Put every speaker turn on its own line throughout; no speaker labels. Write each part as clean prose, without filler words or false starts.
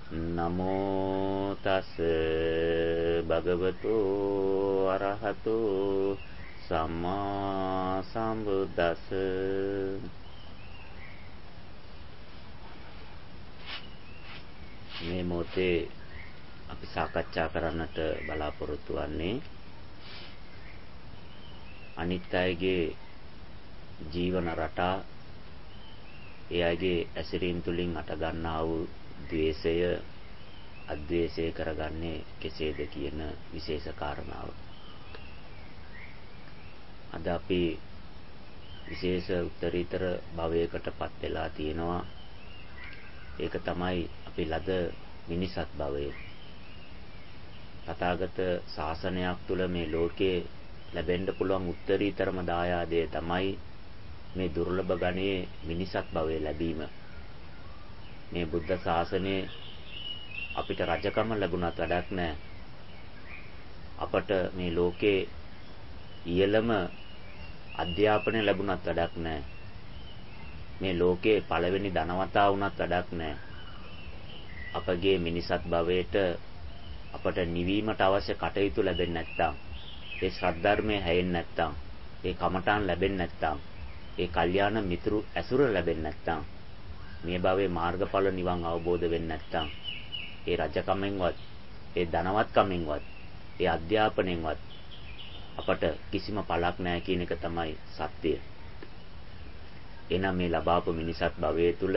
නමෝ තස් භගවතු අරහතු සම්මා සම්බුද්දස්ස. මේ මොහොතේ අපි සාකච්ඡා කරන්නට බලාපොරොත්තු වෙන්නේ අනිත් අයගේ ජීවන රටා, ඒ අයගේ ඇසිරීම තුලින් අට ගන්නා වූ ද්වේෂය අද්වේෂය කරගන්නේ කෙසේද කියන විශේෂ කාරණාව. අද අපි විශේෂ උත්තරීතර භවයකටපත් වෙලා තියෙනවා. ඒක තමයි අපි ලද මිනිසත් භවය. තථාගත ශාසනයක් තුළ මේ ලෝකේ ලැබෙන්න පුළුවන් උත්තරීතරම දායාදය තමයි මේ දුර්ලභ ගණයේ මිනිසත් භවය ලැබීම. මේ බුද්ධ ශාසනයේ අපිට රජකම ලැබුණත් වැඩක් නැහැ. අපට මේ ලෝකේ ඉහළම අධ්‍යාපනය ලැබුණත් වැඩක් නැහැ. මේ ලෝකේ පළවෙනි ධනවතා වුණත් වැඩක් නැහැ. අපගේ මිනිසත් භවයට අපට නිවීමට අවශ්‍ය කටයුතු ලැබෙන්නේ නැත්නම්, ඒ ශ්‍රද්ධර්මයේ හැයෙන්නේ නැත්නම්, ඒ කමඨාන් ලැබෙන්නේ නැත්නම්, ඒ කල්යාණ මිතුරු ඇසුර ලැබෙන්නේ නැත්නම්, මේ භවයේ මාර්ගඵල නිවන් අවබෝධ වෙන්නේ නැත්නම්, ඒ රජකමෙන්වත්, ඒ ධනවත්කමෙන්වත්, ඒ අධ්‍යාපනයෙන්වත් අපට කිසිම පළක් නැහැ කියන එක තමයි සත්‍යය. එනම් මේ ලබාපු මිනිසත් භවයේ තුල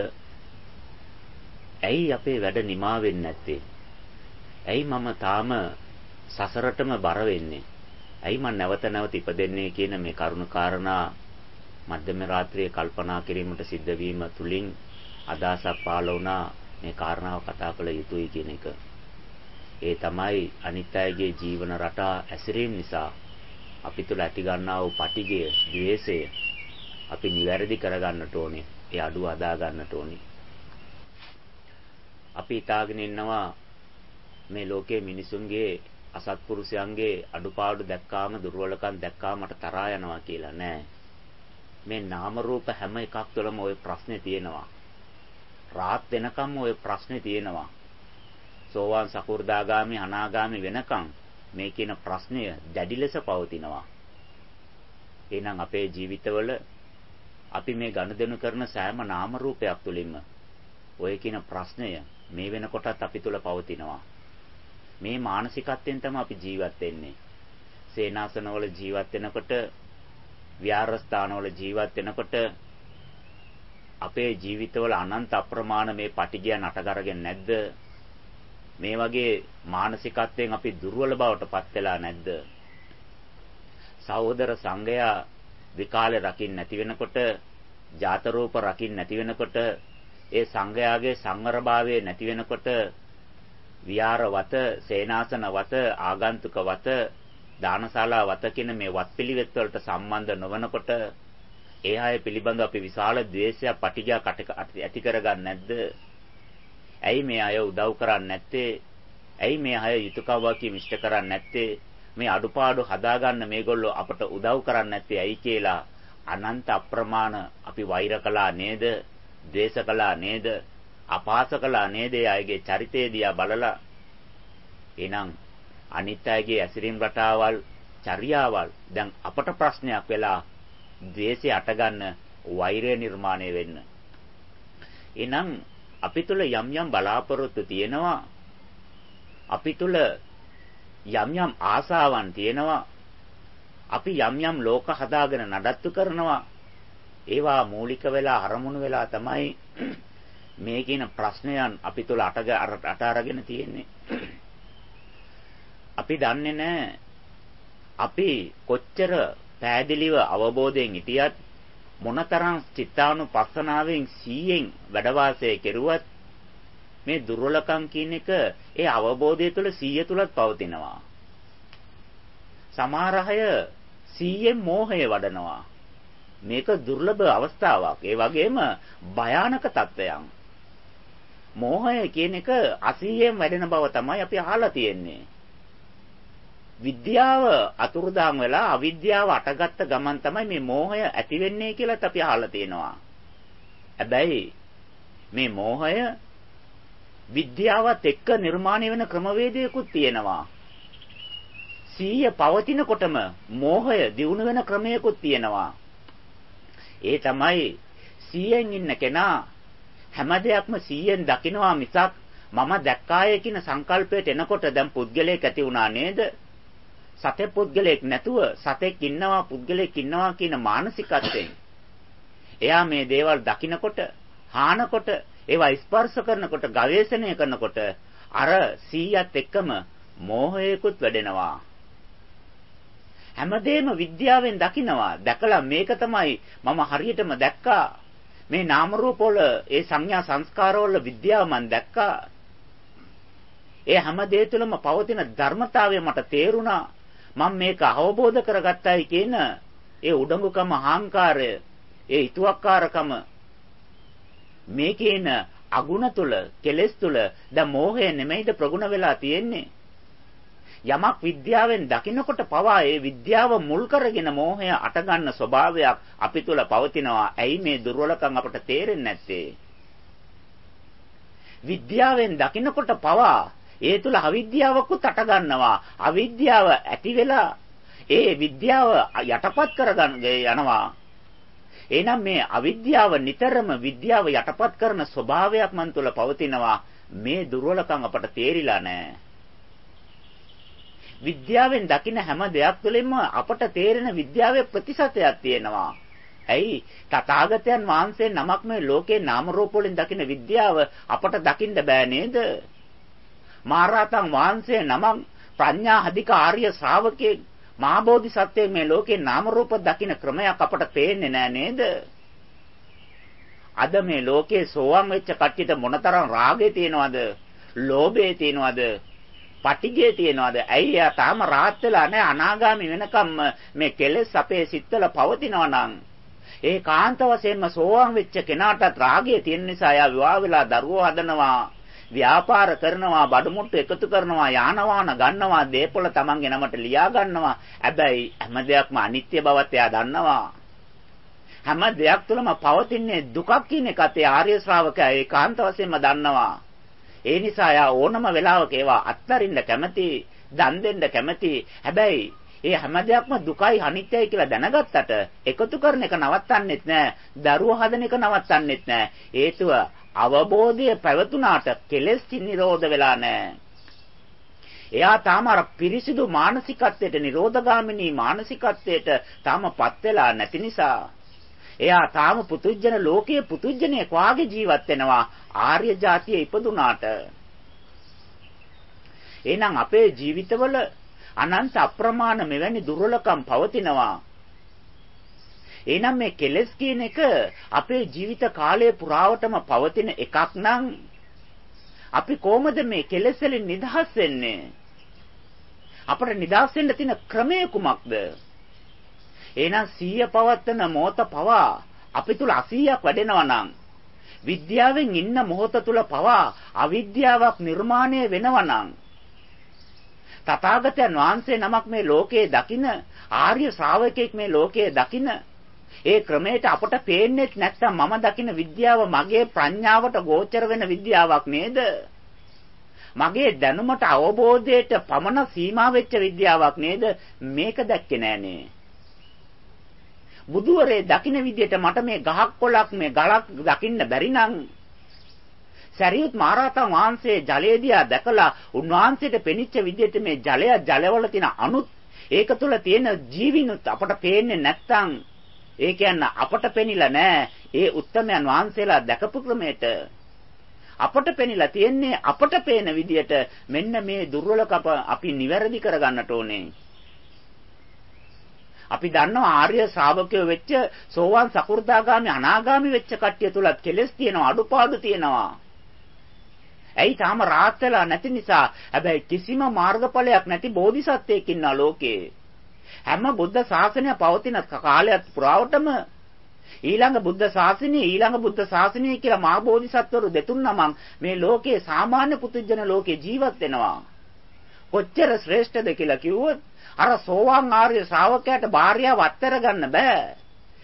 ඇයි අපේ වැඩ නිමා වෙන්නේ නැත්තේ? ඇයි මම තාම සසරටම බර වෙන්නේ? ඇයි මම නැවත නැවත ඉපදෙන්නේ කියන මේ කරුණ කාරණා මධ්‍යම රාත්‍රියේ කල්පනා කිරීමට සිද්ධ වීම තුලින් අදහසක් පහළ වුණා මේ කාරණාව කතා කළ යුතුයි කියන එක. ඒ තමයි අනිත් අයගේ ජීවන රටා ඇසිරීම නිසා අපි තුල ඇති ගන්නා වූ පටිඝය, ද්වේෂය අපි නිවැරදි කරගන්නට ඕනේ. ඒ අඩුව අදා ගන්නට ඕනේ. අපි හිතාගෙන ඉන්නවා මේ ලෝකයේ මිනිසුන්ගේ අසත්පුරුෂයන්ගේ අඩුපාඩු දැක්කාම, දුර්වලකම් දැක්කාම මට තරහා යනවා කියලා නෑ. මේ නාම රූප හැම එකක් තුළම ওই ප්‍රශ්නේ තියෙනවා. රාත් වෙනකම් ওই ප්‍රශ්නේ තියෙනවා. සෝවාන් සකු르දාගාමි අනාගාමි වෙනකම් මේ කියන ප්‍රශ්නය දැඩි ලෙස පවතිනවා. එහෙනම් අපේ ජීවිතවල අපි මේ ගනුදෙනු කරන සෑම නාම රූපයක් තුළින්ම ඔය කියන ප්‍රශ්නය මේ වෙනකොටත් අපි තුල පවතිනවා. මේ මානසිකත්වයෙන් තමයි අපි ජීවත් වෙන්නේ. සේනාසනවල ජීවත් වෙනකොට, විහාරස්ථානවල ජීවත් වෙනකොට අපේ ජීවිතවල අනන්ත අප්‍රමාණ මේ පටිඝයන් අටගරගෙන නැද්ද? මේ වගේ මානසිකත්වයෙන් අපි දුර්වල බවට පත් වෙලා නැද්ද? සහෝදර සංඝයා විකාලේ රකින්න නැති වෙනකොට, ජාත රූප රකින්න නැති වෙනකොට, ඒ සංඝයාගේ සංවරභාවය නැති වෙනකොට, විහාර වත, සේනාසන වත, ආගන්තුක වත, දානශාලා වත කියන මේ වත්පිළිවෙත් වලට සම්බන්ධ නොවනකොට ඒ අය පිළිබඳව අපි විශාල ද්වේෂයක්, පටිඝයක් ඇති කරගන්නේ නැද්ද? ඇයි මේ අය උදව් කරන්නේ නැත්තේ? ඇයි මේ අය යුතුයකම් වකින් ඉෂ්ට කරන්නේ නැත්තේ? මේ අඩුපාඩු හදාගන්න මේගොල්ලෝ අපට උදව් කරන්නේ නැත්තේ ඇයි කියලා අනන්ත අප්‍රමාණ අපි වෛර කළා නේද? ද්වේෂ කළා නේද? අපාස කළා නේද? අයගේ චරිතය දිහා බලලා. එහෙනම් අනිත් අයගේ ඇසිරීම් රටාවල්, චර්යාවල් දැන් අපට ප්‍රශ්නයක් වෙලා ද්වේෂය අටගන්න, වෛරය නිර්මාණය වෙන්න. එහෙනම් අපි තුල යම් යම් බලාපොරොත්තු තියෙනවා. අපි තුල යම් යම් ආසාවන් තියෙනවා. අපි යම් යම් ලෝක හදාගෙන නඩත්තු කරනවා. ඒවා මූලික වෙලා අරමුණු වෙලා තමයි මේ කියන ප්‍රශ්නයන් අපි තුල අට අරගෙන තියෙන්නේ. අපි දන්නේ නැහැ අපි කොච්චර පැහැදිලිව අවබෝධයෙන් හිටියත්, මොනතරම් චිත්තානුපස්සනාවෙන් 100න් වැඩ වාසය කෙරුවත් මේ දුර්වලකම් කියන එක ඒ අවබෝධය තුළ 100 තුලත් පවතිනවා. සමහර අය 100න් මෝහය වඩනවා. මේක දුර්ලභ අවස්ථාවක්. ඒ වගේම භයානක තත්ත්වයක්. මෝහය කියන එක 80න් වැඩෙන බව තමයි අපි අහලා තියෙන්නේ. විද්‍යාව අතුරුදාන් වෙලා අවිද්‍යාව අටගත්ත ගමන් තමයි මේ මෝහය ඇති වෙන්නේ කියලාත් අපි අහලා තියෙනවා. හැබැයි මේ මෝහය විද්‍යාවත් එක්ක නිර්මාණය වෙන ක්‍රමවේදයකුත් තියෙනවා. සීය පවතිනකොටම මෝහය දියුණු වෙන ක්‍රමයකුත් තියෙනවා. ඒ තමයි සීයෙන් ඉන්න කෙනා හැම දෙයක්ම සීයෙන් දකිනවා මිසක් මම දැක්කාය කියන සංකල්පයට එනකොට දැන් පුද්ගලයෙක් ඇති වුණා නේද? සතේ පුද්ගලයෙක් නැතුව සතෙක් ඉන්නවා පුද්ගලයෙක් ඉන්නවා කියන මානසිකත්වයෙන් එයා මේ දේවල් දකිනකොට, හානකොට, ඒවා ස්පර්ශ කරනකොට, ගවේෂණය කරනකොට අර සීයත් එක්කම මෝහයකුත් වැඩෙනවා. හැමදේම විද්‍යාවෙන් දකිනවා. දැකලා මේක තමයි මම හරියටම දැක්කා. මේ නාම රූප වල ඒ සංඥා සංස්කාර වල විද්‍යාව මම දැක්කා. ඒ හැම දෙය තුළම පවතින ධර්මතාවය මට තේරුණා. මම මේක අවබෝධ කරගත්තයි කියන ඒ උඩඟුකම, අහංකාරය, ඒ ඊතුවක්කාරකම මේකේන අගුණ තුල, කෙලෙස් තුල දැන් මෝහය නෙමෙයිද ප්‍රගුණ වෙලා තියෙන්නේ. යමක් විද්‍යාවෙන් දකින්නකොට පවා ඒ විද්‍යාව මුල් කරගෙන මෝහය අටගන්න ස්වභාවයක් අපි තුල පවතිනවා. ඇයි මේ දුර්වලකම් අපට තේරෙන්නේ නැත්තේ? විද්‍යාවෙන් දකින්නකොට පවා ඒ තුල අවිද්‍යාවකුත් අටගන්නවා. අවිද්‍යාව ඇති වෙලා ඒ විද්‍යාව යටපත් කරගන්න යනවා. එහෙනම් මේ අවිද්‍යාව නිතරම විද්‍යාව යටපත් කරන ස්වභාවයක් මන් තුල පවතිනවා. මේ දුර්වලකම් අපට තේරිලා නැහැ. විද්‍යාවෙන් දකින හැම දෙයක් තුළින්ම අපට තේරෙන විද්‍යාවේ ප්‍රතිශතයක් තියෙනවා. ඇයි? තථාගතයන් වහන්සේ නමක් මේ ලෝකේ නාම රූප වලින් දකින විද්‍යාව අපට දකින්න බෑ නේද? මහරහතන් වහන්සේ නමක් ප්‍රඥා අධික ආර්ය ශ්‍රාවකේ මහා බෝධිසත්වයේ මේ ලෝකේ නාම රූප දකින ක්‍රමයක් අපට පේන්නේ නෑ නේද? අද මේ ලෝකේ සෝවාන් වෙච්ච කට්ටියට මොනතරම් රාගය තියෙනවද? ලෝභය තියෙනවද? පටිඝය තියෙනවද? ඇයි යා තාම රාහත් වෙලා නැහැ? අනාගාමි වෙනකම් මේ කෙලෙස් අපේ සිත්වල පවතිනවා නම් ඒ කාන්ත වශයෙන්ම සෝවාන් වෙච්ච කෙනාටත් රාගය තියෙන නිසා යා විවාහ වෙලා දරුවෝ හදනවා, ව්‍යාපාර කරනවා, බඩමුට්ටු එකතු කරනවා, යාන වාහන ගන්නවා, දේපොළ තමන්ගේ නමට ලියා ගන්නවා. හැබැයි හැම දෙයක්ම අනිත්‍ය බවත් එයා දන්නවා. හැම දෙයක් තුළම පවතින්නේ දුකක් කියන එකත් ඒ ආර්ය ශ්‍රාවකයා ඒකාන්ත වශයෙන්ම දන්නවා. ඒ නිසා යා ඕනම වෙලාවක ඒවා අත්හරින්න කැමති, දන් දෙන්න කැමති. හැබැයි ඒ හැම දෙයක්ම දුකයි අනිත්‍යයි කියලා දැනගත්තට එකතු කරන එක නවත්තන්නෙත් නෑ, දරුවෝ හදන එක නවත්තන්නෙත් නෑ. හේතුව අවබෝධය පැවතුනාට කෙලෙස් නිරෝධ වෙලා නෑ. එයා තාම අර පිරිසිදු මානසිකත්වයට, නිරෝධගාමිනී මානසිකත්වයට තාමපත් වෙලා නැති නිසා එයා තාම පුතුජන ලෝකයේ පුතුජනෙක් වාගේ ජීවත් වෙනවා ආර්ය જાතියේ ඉපදුනාට. එහෙනම් අපේ ජීවිතවල අනන්ත අප්‍රමාණ මෙවැනි දුර්වලකම් පවතිනවා. එහෙනම් මේ කෙලෙස් කියන එක අපේ ජීවිත කාලය පුරාවටම පවතින එකක් නම් අපි කොහොමද මේ කෙලෙස් වලින් නිදහස් වෙන්නේ? අපට නිදහස් වෙන්න තියෙන ක්‍රමය කුමක්ද? එහෙනම් 100 පවත්තන මොහොත පවා අපි තුල 80ක් වැඩෙනවා නම් විද්‍යාවෙන් ඉන්න මොහොත තුල පවා අවිද්‍යාවක් නිර්මාණය වෙනවා නම් තථාගතයන් වහන්සේ නමක් මේ ලෝකයේ දකින ආර්ය ශ්‍රාවකෙක් මේ ලෝකයේ දකින ඒ ක්‍රමයට අපට පේන්නේ නැත්නම් මම දකින විද්‍යාව මගේ ප්‍රඥාවට ගෝචර වෙන විද්‍යාවක් නේද? මගේ දැනුමට අවබෝධයට පමණ සීමා වෙච්ච විද්‍යාවක් නේද? මේක දැක්කේ නෑනේ. බුදුවරේ දකින්න විදියට මට මේ ගහක් කොළක් මේ ගලක් දකින්න බැරි නම් සරියුත් මහරහතන් වහන්සේ ජලය දිහා දැකලා උන්වහන්සේට පෙනිච්ච විදියට මේ ජලවල තියෙන අණුත් ඒක තුල තියෙන ජීවිනුත් අපට පේන්නේ නැත්තම් ඒ කියන්නේ අපට පෙනිලා නෑ. ඒ උත්තමයන් වහන්සේලා දැකපු ක්‍රමයට අපට පෙනිලා තියෙන්නේ අපට පේන විදියට. මෙන්න මේ දුර්වලකම අපි නිවැරදි කරගන්නට ඕනේ. අපි දන්නවා ආර්ය ශ්‍රාවකයෝ වෙච්ච සෝවාන් සකු르දාගාමි අනාගාමි වෙච්ච කට්ටිය තුලත් කෙලෙස් තියෙනවා, අඩුපාඩු තියෙනවා. ඇයි තාම රාහත් වෙලා නැති නිසා. හැබැයි කිසිම මාර්ගඵලයක් නැති බෝධිසත්වයෙක් ඉන්නා ලෝකේ. හැම බුද්ධ ශාසනය පවතින කාලයක් පුරාවටම ඊළඟ බුද්ධ ශාසනය කියලා මහා බෝධිසත්වරු දෙතුන් නමක් මේ ලෝකේ සාමාන්‍ය පුදුජන ලෝකේ ජීවත් වෙනවා. කොච්චර ශ්‍රේෂ්ඨද කියලා කිව්වොත් අර සෝවාන් ආර්ය ශ්‍රාවකයාට භාර්යාව අත්තර ගන්න බෑ.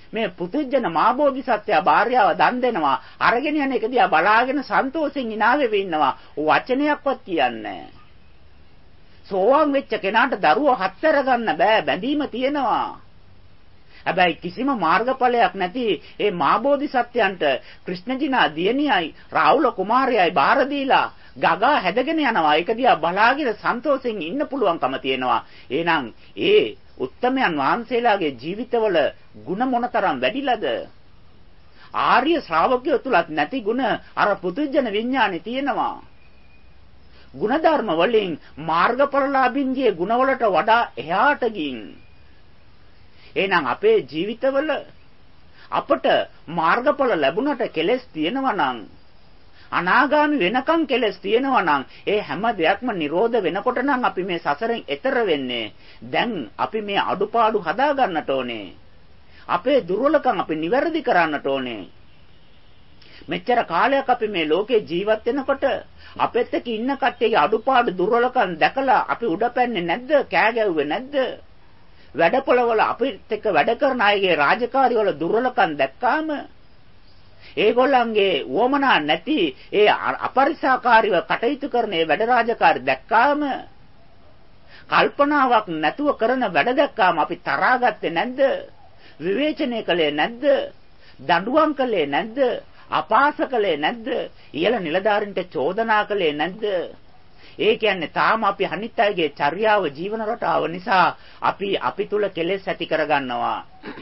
මේ පුදුජන මාබෝධිසත්වයා භාර්යාව දන් දෙනවා. අරගෙන යන එක දිහා බලාගෙන සන්තෝෂෙන් hina වෙවි ඉන්නවා. වචනයක්වත් කියන්නේ නැහැ. සෝවාන් වෙච්ච කෙනාට දරුවෝ හත්තර ගන්න බෑ. බැඳීම තියෙනවා. හැබැයි කිසිම මාර්ගඵලයක් නැති ඒ මාබෝධිසත්වයන්ට ක්‍රිෂ්ණජිනා දියණියයි රාහුල කුමාරයයි බාර දීලා ගගා හැදගෙන යනවා. ඒක දිහා බලාගෙන සන්තෝෂෙන් ඉන්න පුළුවන්කම තියෙනවා. එහෙනම් ඒ උත්තමයන් වහන්සේලාගේ ජීවිතවල ಗುಣ මොනතරම් වැඩිලාද? ආර්ය ශ්‍රාවකයෝ තුලත් නැති ಗುಣ අර පුදුජන විඥානේ තියෙනවා. ಗುಣධර්ම වලින් මාර්ගඵලලාභින්ගේ ಗುಣවලට වඩා එහාට ගින්. එහෙනම් අපේ ජීවිතවල අපට මාර්ගඵල ලැබුණට කෙලෙස් තියෙනවා නම් අනාගාමි වෙනකන් කෙලස් තියෙනවා නම් ඒ හැම දෙයක්ම නිරෝධ වෙනකොට නම් අපි මේ සසරෙන් එතර වෙන්නේ. දැන් අපි මේ අඩුපාඩු හදා ගන්නට ඕනේ. අපේ දුර්වලකම් අපි නිවැරදි කරන්නට ඕනේ. මෙච්චර කාලයක් අපි මේ ලෝකේ ජීවත් වෙනකොට අපෙත් එක්ක ඉන්න කට්ටියගේ අඩුපාඩු දුර්වලකම් දැකලා අපි උඩපැන්නේ නැද්ද? කෑ ගැව්වේ නැද්ද? වැඩපොළවල අපිත් එක්ක වැඩ කරන අයගේ රාජකාරිවල දුර්වලකම් දැක්කාම ඒගොල්ලන්ගේ වොමනා නැති ඒ අපරිසාකාරීව කටයුතු කරන ඒ වැඩ රාජකාරි දැක්කාම කල්පනාවක් නැතුව කරන වැඩ දැක්කාම අපි තරහාගත්තේ නැද්ද? විවේචනය කළේ නැද්ද? දඬුවම් කළේ නැද්ද? අපහාස කළේ නැද්ද? ඉහළ නිලධාරීන්ට චෝදනා කළේ නැද්ද? ඒ කියන්නේ තාම අපි අනිත් අයගේ චර්යාව ජීවන රටාව නිසා අපි තුල කෙලෙස් ඇති කරගන්නවා.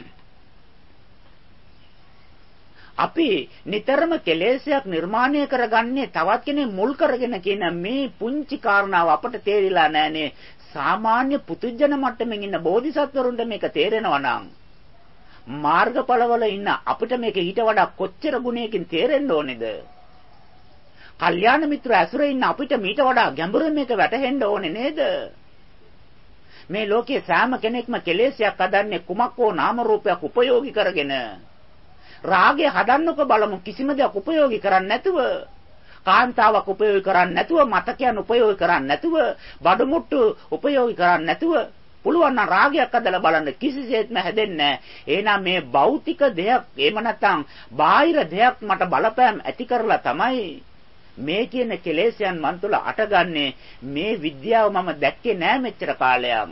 අපි නිතරම කෙලෙසයක් නිර්මාණය කරගන්නේ තවත් කෙනෙක් මුල් කරගෙන කියන මේ පුංචි කාරණාව අපට තේරිලා නැහනේ. සාමාන්‍ය පුදුජන මට්ටමින් ඉන්න බෝධිසත්වරුන්ට මේක තේරෙනවා නම් මාර්ගඵලවල ඉන්න අපිට මේක ඊට වඩා කොච්චර ගුණයකින් තේරෙන්න ඕනේද? කල්යාණ මිත්‍ර ඇසුරේ ඉන්න අපිට මීට වඩා ගැඹුරින් මේක වැටහෙන්න ඕනේ නේද? මේ ලෝකයේ සෑම කෙනෙක්ම කෙලෙසයක් හදන්නේ කුමක් හෝ නාම රූපයක් උපයෝගී කරගෙන. රාගය හදන්නක බලමු කිසිම දෙයක් උපයෝගී කරන්නේ නැතුව, කාන්තාවක් උපයෝගී කරන්නේ නැතුව, මතකයන් උපයෝගී කරන්නේ නැතුව, බඩමුට්ටු උපයෝගී කරන්නේ නැතුව පුළුවන් නම් රාගයක් හදලා බලන්න කිසිසේත්ම හැදෙන්නේ නැහැ. එහෙනම් මේ භෞතික දෙයක් එහෙම නැත්නම් බාහිර දෙයක් මට බලපෑම් ඇති කරලා තමයි මේ කියන කෙලෙසයන් මන් තුළ අටගන්නේ. මේ විද්‍යාව මම දැක්කේ නෑ මෙච්චර කාලයක්.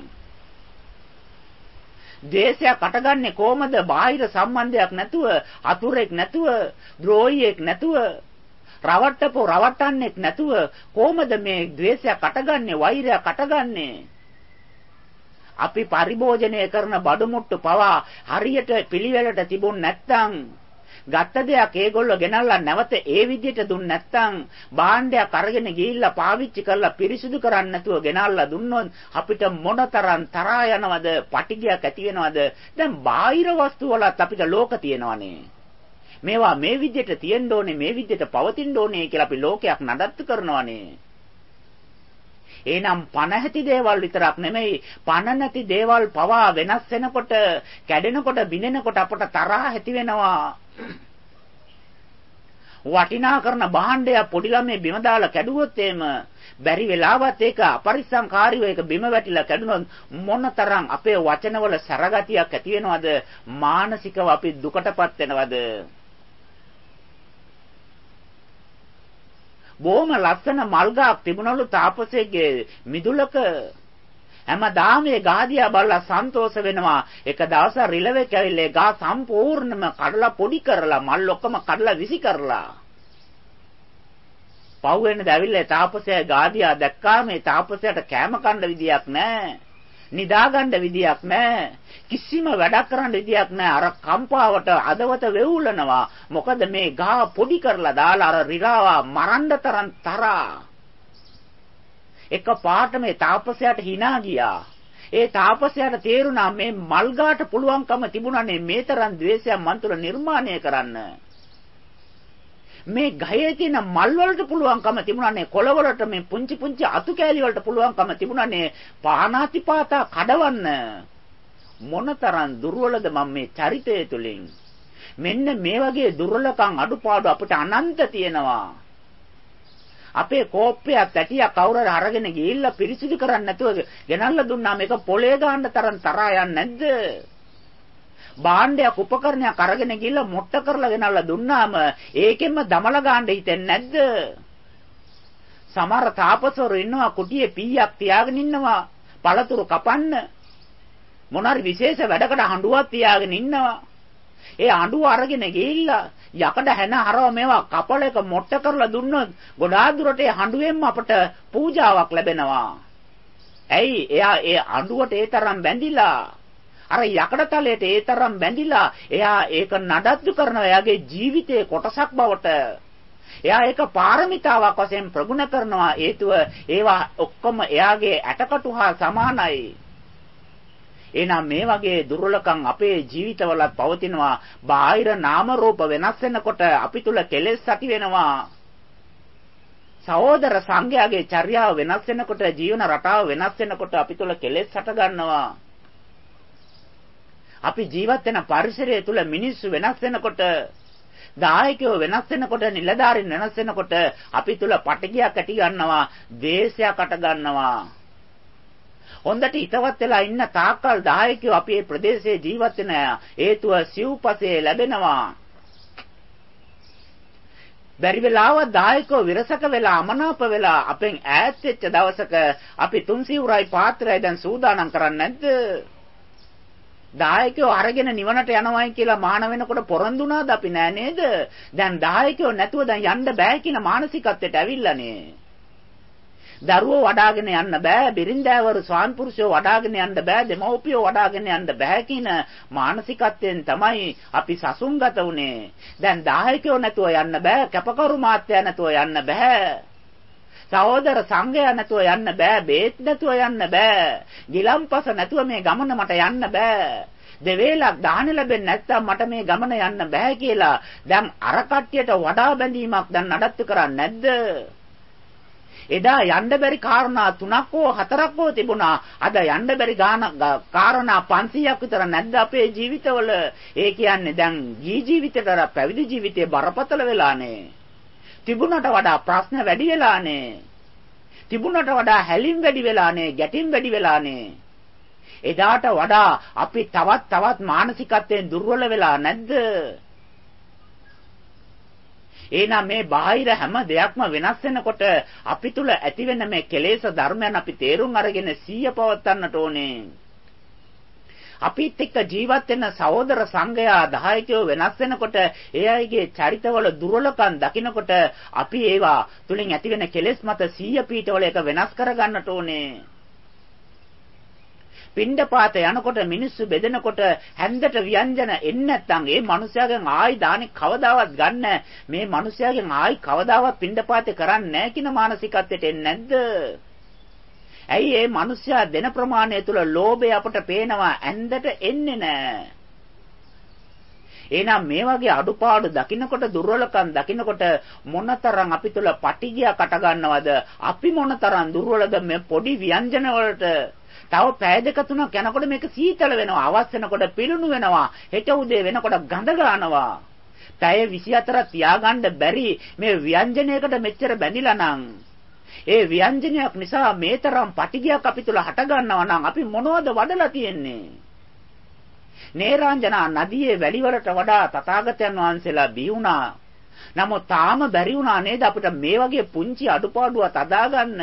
දේශයක් අටගන්නේ කොහමද? බාහිර සම්බන්ධයක් නැතුව, අතුරෙක් නැතුව, ද්‍රෝහියෙක් නැතුව, රවට්ටන්නෙක් නැතුව කොහමද මේ ද්වේෂයක් අටගන්නේ, වෛරයක් අටගන්නේ? අපි පරිභෝජනය කරන බඩමුට්ටු පවා හරියට පිළිවෙලට තිබුණ නැත්නම්, ගත්ත දෙයක් ඒගොල්ලෝ ගෙනල්ලා නැවත ඒ විදිහට දුන්න නැත්නම්, භාණ්ඩයක් අරගෙන ගිහිල්ලා පාවිච්චි කරලා පිරිසිදු කරන්නේ නැතුව ගෙනල්ලා දුන්නොත් අපිට මොනතරම් තරහා යනවද, පටිගයක් ඇති වෙනවද? දැන් බාහිර වස්තු වලත් අපිට ලෝක තියෙනවනේ. මේවා මේ විදිහට තියෙන්න ඕනේ, මේ විදිහට පවතින්න ඕනේ කියලා අපි ලෝකයක් නඩත්තු කරනවනේ. එහෙනම් පණ ඇති දේවල් විතරක් නෙමෙයි, පණ නැති දේවල් පවා වෙනස් වෙනකොට, කැඩෙනකොට, බිඳෙනකොට අපට තරහ ඇති වෙනවා. වටිනා කරන භාණ්ඩය පොඩි ළමයි බිම දාලා කැඩුවොත් එහෙම බැරි වෙලාවත් ඒක අපරිස්සම්කාරීව ඒක බිම වැටිලා කැඩුනොත් මොනතරම් අපේ වචනවල සරගතියක් ඇති වෙනවද? මානසිකව අපි දුකටපත් වෙනවද? බොහොම ලස්සන මල් ගහක් තිබුණලු තාපසේගේ මිදුලක. හැමදාම මේ ගාදියා බලලා සන්තෝෂ වෙනවා. එක දවසක් රිලෙවෙක් ඇවිල්ලා ගා සම්පූර්ණයෙන්ම කඩලා පොඩි කරලා මල් ඔක්කොම කඩලා විසි කරලා. පව් වෙනද ඇවිල්ලා තාපසයා ගාදියා දැක්කාම මේ තාපසයාට කෑම කන්න විදියක් නැහැ. නිදා ගන්න විදියක් නැහැ. කිසිම වැඩක් කරන්න විදියක් නැහැ. අර කම්පාවට අදවත වෙවුලනවා. මොකද මේ ගහ පොඩි කරලා දාලා අර රිරාව මරන්න තරම් තරහා. එක පාට මේ තාපසයාට hina ගියා. ඒ තාපසයාට තේරුණා මේ මල් ගාට පුළුවන්කම තිබුණානේ මේ තරම් ද්වේෂයක් මන් තුළ නිර්මාණය කරන්න. මේ ගහේ තියෙන මල් වලට පුළුවන්කම තිබුණානේ, කොළ වලට, මේ පුංචි පුංචි අතු කෑලි වලට පුළුවන්කම තිබුණානේ පානාතිපාතා කඩවන්න. මොනතරම් දුර්වලද මම මේ චරිතය තුලින්. මෙන්න මේ වගේ දුර්වලකම් අඩුපාඩු අපිට අනන්ත තියෙනවා. අපේ කෝප්පයක් ඇටියක් කවුරුහරි අරගෙන ගිහිල්ලා පිරිසිදු කරන්නේ නැතුව ගෙනල්ලා දුන්නා මේක පොලේ ගන්න තරම් තරහා යන්නේ නැද්ද? භාණ්ඩයක් උපකරණයක් අරගෙන ගිහලා මොට්ට කරලා ගෙනල්ලා දුන්නාම ඒකෙන්ම දමල ගන්න හිතෙන්නේ නැද්ද? සමහර තාපසවරු ඉන්නවා කුටියේ පීයක් තියාගෙන ඉන්නවා පළතුරු කපන්න. මොනාරි විශේෂ වැඩකට හඬුවක් තියාගෙන ඉන්නවා. ඒ හඬුව අරගෙන ගිහිල්ලා යකඩ හැන හරව මේවා කපල එක මොට්ට කරලා දුන්නොත් ගොඩාක් දුරට ඒ හඬුවෙන්ම අපට පූජාවක් ලැබෙනවා. ඇයි? එයා ඒ හඬුවට ඒ තරම් බැඳිලා අර යකඩ තලයට ඒ තරම් බැඳිලා එයා ඒක නඩත්තු කරනවා එයාගේ ජීවිතයේ කොටසක් බවට. එයා ඒක පාරමිතාවක් වශයෙන් ප්‍රගුණ කරනවා. හේතුව ඒවා ඔක්කොම එයාගේ ඇටකටු හා සමානයි. එහෙනම් මේ වගේ දුර්වලකම් අපේ ජීවිතවලත් පවතිනවා. බාහිර නාම රූප වෙනස් වෙනකොට අපි තුල කෙලෙස් ඇති වෙනවා. සහෝදර සංඝයාගේ චර්යාව වෙනස් වෙනකොට ජීවන රටාව වෙනස් වෙනකොට අපි තුල කෙලෙස් හට ගන්නවා. අපි ජීවත් වෙන පරිසරය තුල මිනිස්සු වෙනස් වෙනකොට දායකයෝ වෙනස් වෙනකොට නිලධාරීන් වෙනස් වෙනකොට අපි තුල පටගියක් ඇති ගන්නවා, ද්වේෂයක් අට ගන්නවා. හොඳට හිතවත් වෙලා ඉන්න තාක්කල් දායකයෝ අපි මේ ප්‍රදේශයේ ජීවත් වෙන හේතුව සිව්පසේ ලැබෙනවා. බැරි වෙලාව දායකයෝ විරසක වෙලා අමනාප වෙලා අපෙන් ඈත් වෙච්ච දවසක අපි තුන් සිවුරයි පාත්‍රයයි දැන් සූදානම් කරන්නේ නැද්ද? දායකයෝ අරගෙන නිවනට යනවායි කියලා මාන වෙනකොට පොරොන්දුනාද අපි නෑ නේද? දැන් දායකයෝ නැතුව දැන් යන්න බෑ කියන මානසිකත්වයට ඇවිල්ලානේ. දරුවෝ වඩාගෙන යන්න බෑ, බිරින්දෑවරු ස්වාමිපුරුෂයෝ වඩාගෙන යන්න බෑ, දෙමව්පියෝ වඩාගෙන යන්න බෑ කියන මානසිකත්වයෙන් තමයි අපි සසුන්ගත වුනේ. දැන් දායකයෝ නැතුව යන්න බෑ, කැපකරු මාත්‍යා නැතුව යන්න බෑ. සහෝදර සංඝයා නැතුව යන්න බෑ, බේත් නැතුව යන්න බෑ, ගිලම්පස නැතුව මේ ගමන මට යන්න බෑ, දෙවේලක් දාහන ලැබෙන්නේ නැත්නම් මට මේ ගමන යන්න බෑ කියලා දැන් අර කට්ටියට වඩා බැඳීමක් දැන් නඩත්තු කරන්නේ නැද්ද? එදා යන්න බැරි කාරණා 3ක් හෝ 4ක් හෝ තිබුණා. අද යන්න බැරි කාරණා 500ක් විතර නැද්ද අපේ ජීවිතවල? ඒ කියන්නේ දැන් ජීවිතේට පැවිදි ජීවිතේ බරපතල වෙලානේ. තිබුණට වඩා ප්‍රශ්න වැඩි වෙලානේ. තිබුණට වඩා හැලින් වැඩි වෙලානේ, ගැටින් වැඩි වෙලානේ. එදාට වඩා අපි තවත් මානසිකත්වයෙන් දුර්වල වෙලා නැද්ද? එහෙනම් මේ බාහිර හැම දෙයක්ම වෙනස් වෙනකොට අපි තුල ඇතිවෙන මේ කෙලෙස් ධර්මයන් අපි තේරුම් අරගෙන සිහිය පවත්වන්නට ඕනේ. අපිත් එක්ක ජීවත් වෙන සහෝදර සංඝයා දායකයෝ වෙනස් වෙනකොට ඒ අයගේ චරිතවල දුර්වලකම් දකිනකොට අපි ඒවා තුලින් ඇතිවෙන කෙලෙස් මත සිහිය පීඨවල එක වෙනස් කරගන්නට ඕනේ. පින්ඩපාත යනකොට මිනිස්සු බෙදෙනකොට හැන්දට ව්‍යංජන එන්නේ නැත්නම් ඒ මිනිස්යාගෙන් ආයි දානේ කවදාවත් ගන්න මේ මිනිස්යාගෙන් ආයි කවදාවත් පින්ඩපාතේ කරන්නේ නැහැ කියන මානසිකත්වයට එන්නේ නැද්ද? ඇයි මේ මිනිස්යා දෙන ප්‍රමාණය තුල ලෝභය අපට පේනවා, ඇන්දට එන්නේ නැහැ. එහෙනම් මේ වගේ අඩුපාඩු දකින්නකොට දුර්වලකම් දකින්නකොට මොනතරම් අපි තුල පටිගියක් අට ගන්නවද? අපි මොනතරම් දුර්වලද මේ පොඩි ව්‍යංජන වලට? තව පැය දෙක තුනක් යනකොට මේක සීතල වෙනවා, අවස් වෙනකොට පිලුණු වෙනවා, හෙට උදේ වෙනකොට ගඳ ගන්නවා. පැය 24ක් තියාගන්න බැරි මේ ව්‍යංජනයකට මෙච්චර බැඳිලා නම් ඒ ව්‍යංජනයක් නිසා මේ තරම් පටිගියක් අපි තුල හට ගන්නවා නම් අපි මොනවද වඩලා තියෙන්නේ? නේරාංජනා නදියේ වැලිවලට වඩා තථාගතයන් වහන්සේලා බිහි වුණා. නමුත් තාම බැරි වුණා නේද අපිට මේ වගේ පුංචි අඩුපාඩුවක් අදාගන්න?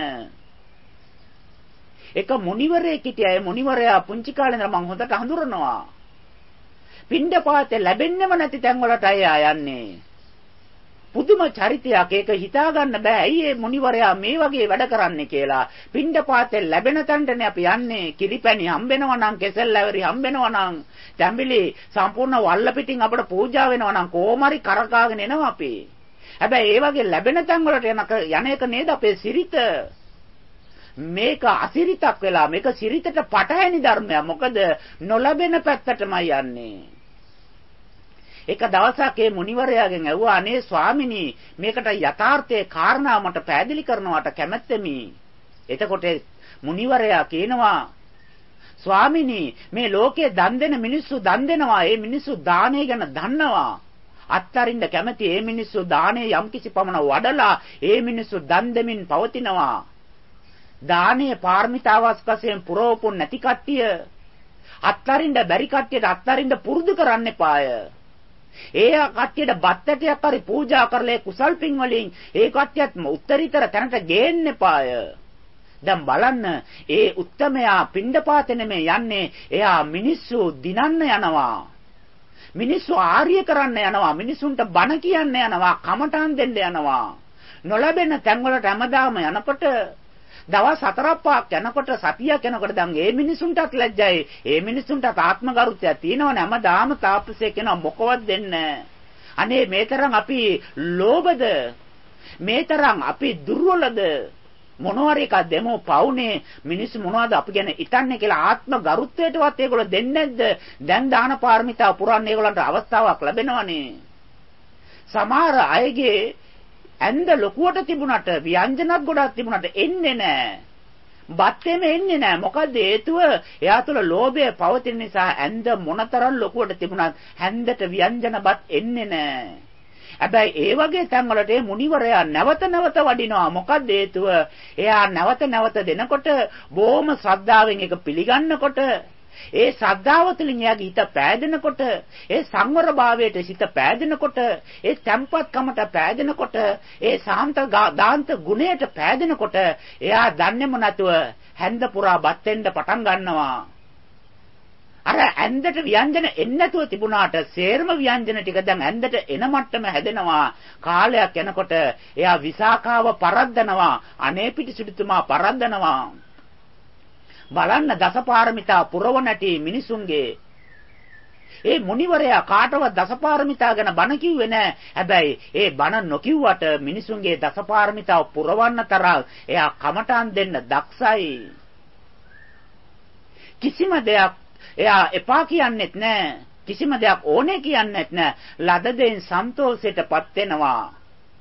එක මුනිවරයෙක් හිටියා. ඒ මුනිවරයා පුංචි කාලේ ඉඳලා මම හොඳට හඳුරනවා. පින්ඩපාතේ ලැබෙන්නේම නැති තැන් වලට අය යන්නේ. පුදුම චරිතයක්. ඒක හිතා ගන්න බෑ. ඇයි මේ මුනිවරයා මේ වගේ වැඩ කරන්නේ කියලා. පින්ඩපාතේ ලැබෙන තැනටනේ අපි යන්නේ. කිරිපැණි හම්බෙනවා නම්, කෙසෙල් ලැබරි හම්බෙනවා නම්, තැඹිලි සම්පූර්ණ වල්ල පිටින් අපට පූජා වෙනවා නම් කොහොමරි කරකාගෙන එනවා අපි. හැබැයි ඒ වගේ ලැබෙන තැන් වලට යන එක නේද අපේ සිරිත. මේක අසිරිතක් වෙලා මේක සිරිතට පටහැනි ධර්මයක්. මොකද නොලැබෙන පැත්තටමයි යන්නේ. එක දවසක් ඒ මුනිවරයාගෙන් ඇහුවා, අනේ ස්වාමිනී මේකට යථාර්ථයේ කාරණා මට පැහැදිලි කරනවට කැමැත්තෙමි. එතකොට මුනිවරයා කියනවා, ස්වාමිනී මේ ලෝකයේ දන් දෙන මිනිස්සු දන් දෙනවා. ඒ මිනිස්සු දානය ගැන දන්නවා. අත්තරින්න කැමැති ඒ මිනිස්සු දානය යම්කිසි පමණ වඩලා ඒ මිනිස්සු දන් දෙමින් පවතිනවා. දානීය පාරමිතාවක් වශයෙන් පුරවපු නැති කට්ටිය අත්තරින්න බැරි කට්ටියට අත්තරින්න පුරුදු කරන්න එපාය. ඒ කට්ටියට බත්තටයක් හරි පූජා කරලා කුසල් පින් වලින් ඒ කට්ටියත් උත්තරීතර තැනට ගේන්න එපාය. දැන් බලන්න ඒ උත්තමයා පිණ්ඩපාතේ නෙමෙයි යන්නේ. එයා මිනිස්සු දිනන්න යනවා. මිනිස්සු ආර්ය කරන්න යනවා. මිනිසුන්ට බණ කියන්න යනවා. කමඨාන් දෙන්න යනවා. නොලැබෙන තැන් වලට හැමදාම යනකොට දවස් 4-5ක් යනකොට සතියක් යනකොට දැන් මේ මිනිසුන්ටත් ලැජ්ජයි. මේ මිනිසුන්ටත් ආත්මගරුත්වයක් තියෙනවනේ. හැමදාම තාපසය කෙනා මොකවත් දෙන්නේ. අනේ මේ තරම් අපි ලෝභද? මේ තරම් අපි දුර්වලද? මොනවාරි එකක් දෙමු පවුනේ මිනිස්සු මොනවද අපි ගැන හිතන්නේ කියලා ආත්ම ගරුත්වයටවත් ඒගොල්ලෝ දෙන්නේ නැද්ද? දැන් දාන පාරමිතා පුරන්න ඒගොල්ලන්ට අවස්ථාවක් ලැබෙනවනේ. සමහර අයගේ ඇඳ ලොකුවට තිබුණාට ව්‍යංජනත් ගොඩක් තිබුණාට එන්නේ නැහැ. බත්තේම එන්නේ නැහැ. මොකද හේතුව එයා තුළ ලෝභය පවතින නිසා ඇඳ මොනතරම් ලොකුවට තිබුණත් ඇඳට ව්‍යංජනපත් එන්නේ නැහැ. හැබැයි ඒ වගේ තැන්වලට මේ මුනිවරයා නැවත නැවත වඩිනවා. මොකද හේතුව එයා නැවත නැවත දෙනකොට බොහොම ශ්‍රද්ධාවෙන් ඒක පිළිගන්නකොට ඒ ශ්‍රද්ධාව තුළින් එයාගේ හිත පෑදෙනකොට ඒ සංවර භාවයට හිත පෑදෙනකොට ඒ tempatකමට පෑදෙනකොට ඒ සාන්ත දාන්ත ගුණයට පෑදෙනකොට එයා දන්නේම නැතුව හැන්ද පුරා බත් වෙන්න පටන් ගන්නවා. අර ඇඳට ව්‍යංජන එන්නේ නැතුව තිබුණාට සේරම ව්‍යංජන ටික දැන් ඇඳට එන මට්ටම හැදෙනවා. කාලයක් යනකොට එයා විසාකාව පරද්දනවා. අනේ පිටිසිටුතුමා පරද්දනවා. බලන්න දසපාරමිතා පුරව නැටි මිනිසුන්ගේ ඒ මුනිවරයා කාටවත් දසපාරමිතා ගැන බණ කිව්වේ නැහැ. හැබැයි ඒ බණ නොකියුවට මිනිසුන්ගේ දසපාරමිතාව පුරවන්න තරම් එයා කමටහන් දෙන්න දක්ෂයි. කිසිම දෙයක් එයා එපා කියන්නෙත් නැහැ. කිසිම දෙයක් ඕනේ කියන්නෙත් නැහැ. ලද දෙයින් සන්තෝෂයටපත් වෙනවා.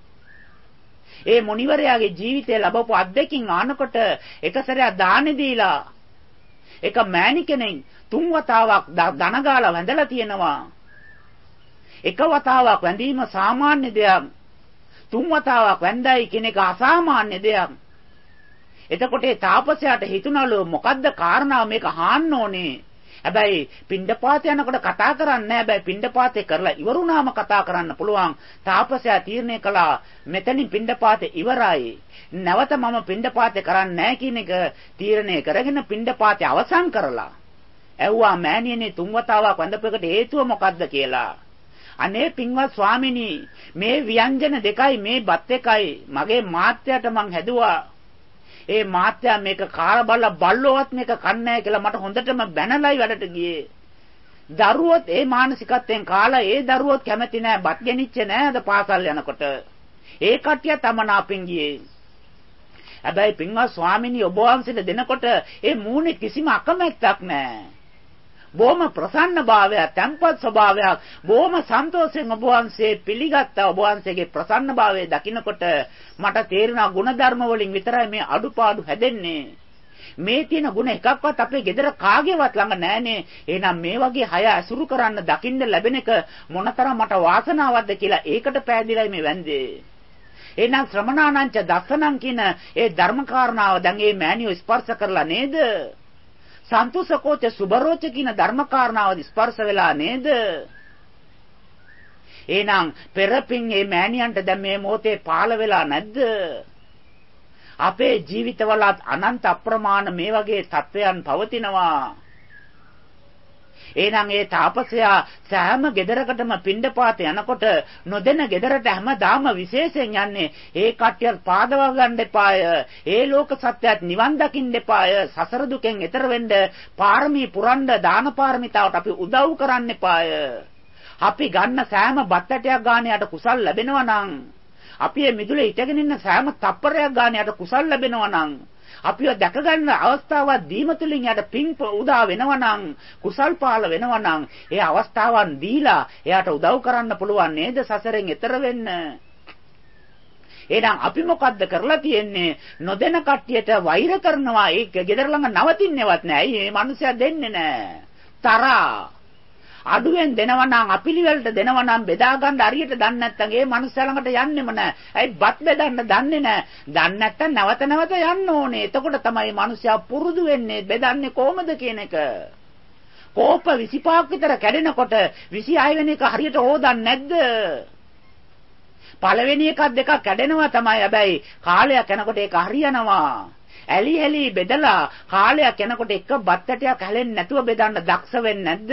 ඒ මුනිවරයාගේ ජීවිතය ලැබපු අත්දැකීම් ආනකොට එක සැරයක් දානෙ දීලා එක මෑණි කෙනෙක් 3 වතාවක් ධන ගාලා වැඳලා තියෙනවා. එක වතාවක් වැඳීම සාමාන්‍ය දෙයක්. 3 වතාවක් වැඳයි කියන එක අසාමාන්‍ය දෙයක්. එතකොට ඒ තාපසයාට හිතුණලු මොකද්ද කාරණාව මේක හාන්න ඕනේ. හැබැයි පිණ්ඩපාත යනකොට කතා කරන්නේ නැහැ. හැබැයි පිණ්ඩපාතේ කරලා ඉවරුනාම කතා කරන්න පුළුවන්. තාපසයා තීරණය කළා මෙතනින් පිණ්ඩපාතේ ඉවරයි. නැවත මම පිණ්ඩපාතේ කරන්නේ නැහැ කියන එක තීරණය කරගෙන පිණ්ඩපාතේ අවසන් කරලා ඇව්වා මෑණියනේ 3 වතාවක් වඳපෙකට හේතුව මොකද්ද කියලා. අනේ පින්වත් ස්වාමිනී මේ ව්‍යංජන දෙකයි මේ බත් එකයි මගේ මාත්‍යාට මං හැදුවා. ඒ මාත්‍යා මේක කාලා බලලා බල්ලෝවත් මේක කන්නේ නැහැ කියලා මට හොඳටම බැනලයි වැඩට ගියේ. දරුවොත් ඒ මානසිකත්වයෙන් කාලා ඒ දරුවොත් කැමති නැහැ බත් ගෙනිච්ච නැහැ අද පාසල් යනකොට. ඒ කට්ටිය තමනාපින් ගියේ. හැබැයි පින්වත් ස්වාමිනී ඔබ වහන්සේට දෙනකොට ඒ මූණේ කිසිම අකමැත්තක් නැහැ. බොහොම ප්‍රසන්න භාවයක්, තැම්පත් ස්වභාවයක්, බොහොම සන්තෝෂයෙන් ඔබ වහන්සේ පිළිගත්තා. ඔබ වහන්සේගේ ප්‍රසන්න භාවය දකිනකොට මට තේරුණා ಗುಣධර්ම වලින් විතරයි මේ අඩුපාඩු හැදෙන්නේ. මේ තියෙන ಗುಣ එකක්වත් අපේ ගෙදර කාගේවත් ළඟ නැහනේ. එහෙනම් මේ වගේ හය අසුරු කරන්න දකින්න ලැබෙන එක මොනතරම් මට වාසනාවක්ද කියලා ඒකට පෑදිලයි මේ වැන්දේ. එහෙනම් ශ්‍රමණානංච දස්සනං කියන ඒ ධර්මකාරණාව දැන් මේ මෑණියෝ ස්පර්ශ කරලා නේද? සන්තුසකෝච සුබරෝච කියන ධර්මකාරණාව ස්පර්ශ වෙලා නේද? එහෙනම් පෙරපින් මේ මෑණියන්ට දැන් මේ මොහොතේ පාළ වෙලා නැද්ද? අපේ ජීවිතවලත් අනන්ත අප්‍රමාණ මේ වගේ තත්වයන් පවතිනවා. එහෙනම් ඒ තාපසයා සෑම ගෙදරකටම පිණ්ඩපාත යනකොට නොදෙන ගෙදරට හැමදාම විශේෂයෙන් යන්නේ. ඒ කට්ටියට පාදව ගන්න එපාය. ඒ ලෝක සත්‍යයත් නිවන් දකින්න එපාය. සසර දුකෙන් එතර වෙන්න පාරමී පුරන්න දාන පාරමිතාවට අපි උදව් කරන්න එපාය. අපි ගන්න සෑම බත් ඇටයක් ගානට කුසල් ලැබෙනවා නම් අපි මේ මිදුලේ හිටගෙන ඉන්න සෑම තප්පරයක් ගානට කුසල් ලැබෙනවා නම් අපිව දැක ගන්න අවස්ථාවක් දීම තුලින් යට පින් උදා වෙනවා නම් කුසල් පාල වෙනවා නම් ඒ අවස්ථාවන් දීලා එයාට උදව් කරන්න පුළුවන් නේද සසරෙන් එතර වෙන්න. එහෙනම් අපි මොකද්ද කරලා තියෙන්නේ? නොදෙන කට්ටියට වෛර කරනවා. ඒක ගෙදර ළඟ නවතින්නේවත් නෑ. ඇයි මේ මිනිස්සයා දෙන්නේ නෑ? තරහා අඩුවෙන් දෙනවා නම් අපිලිවලට දෙනවා නම් බෙදා ගන්න හරියට දන්නේ නැත්නම් ඒ මනුස්සයා ළඟට යන්නෙම නැහැ. ඇයි බත් බෙදන්න දන්නේ නැහැ. දන්නේ නැත්නම් නැවත නැවත යන්න ඕනේ. එතකොට තමයි මනුස්සයා පුරුදු වෙන්නේ බෙදන්නේ කොහොමද කියන එක. කෝප 25ක් විතර කැඩෙනකොට 26 වෙනි එක හරියට හොදන්නේ නැද්ද? පළවෙනි එකක් දෙකක් කැඩෙනවා තමයි. හැබැයි කාලයක් යනකොට ඒක හරියනවා. ඇලි ඇලි බෙදලා කාලයක් යනකොට එක බත් ඇටයක් හැලෙන්නේ නැතුව බෙදන්න දක්ෂ වෙන්නේ නැද්ද?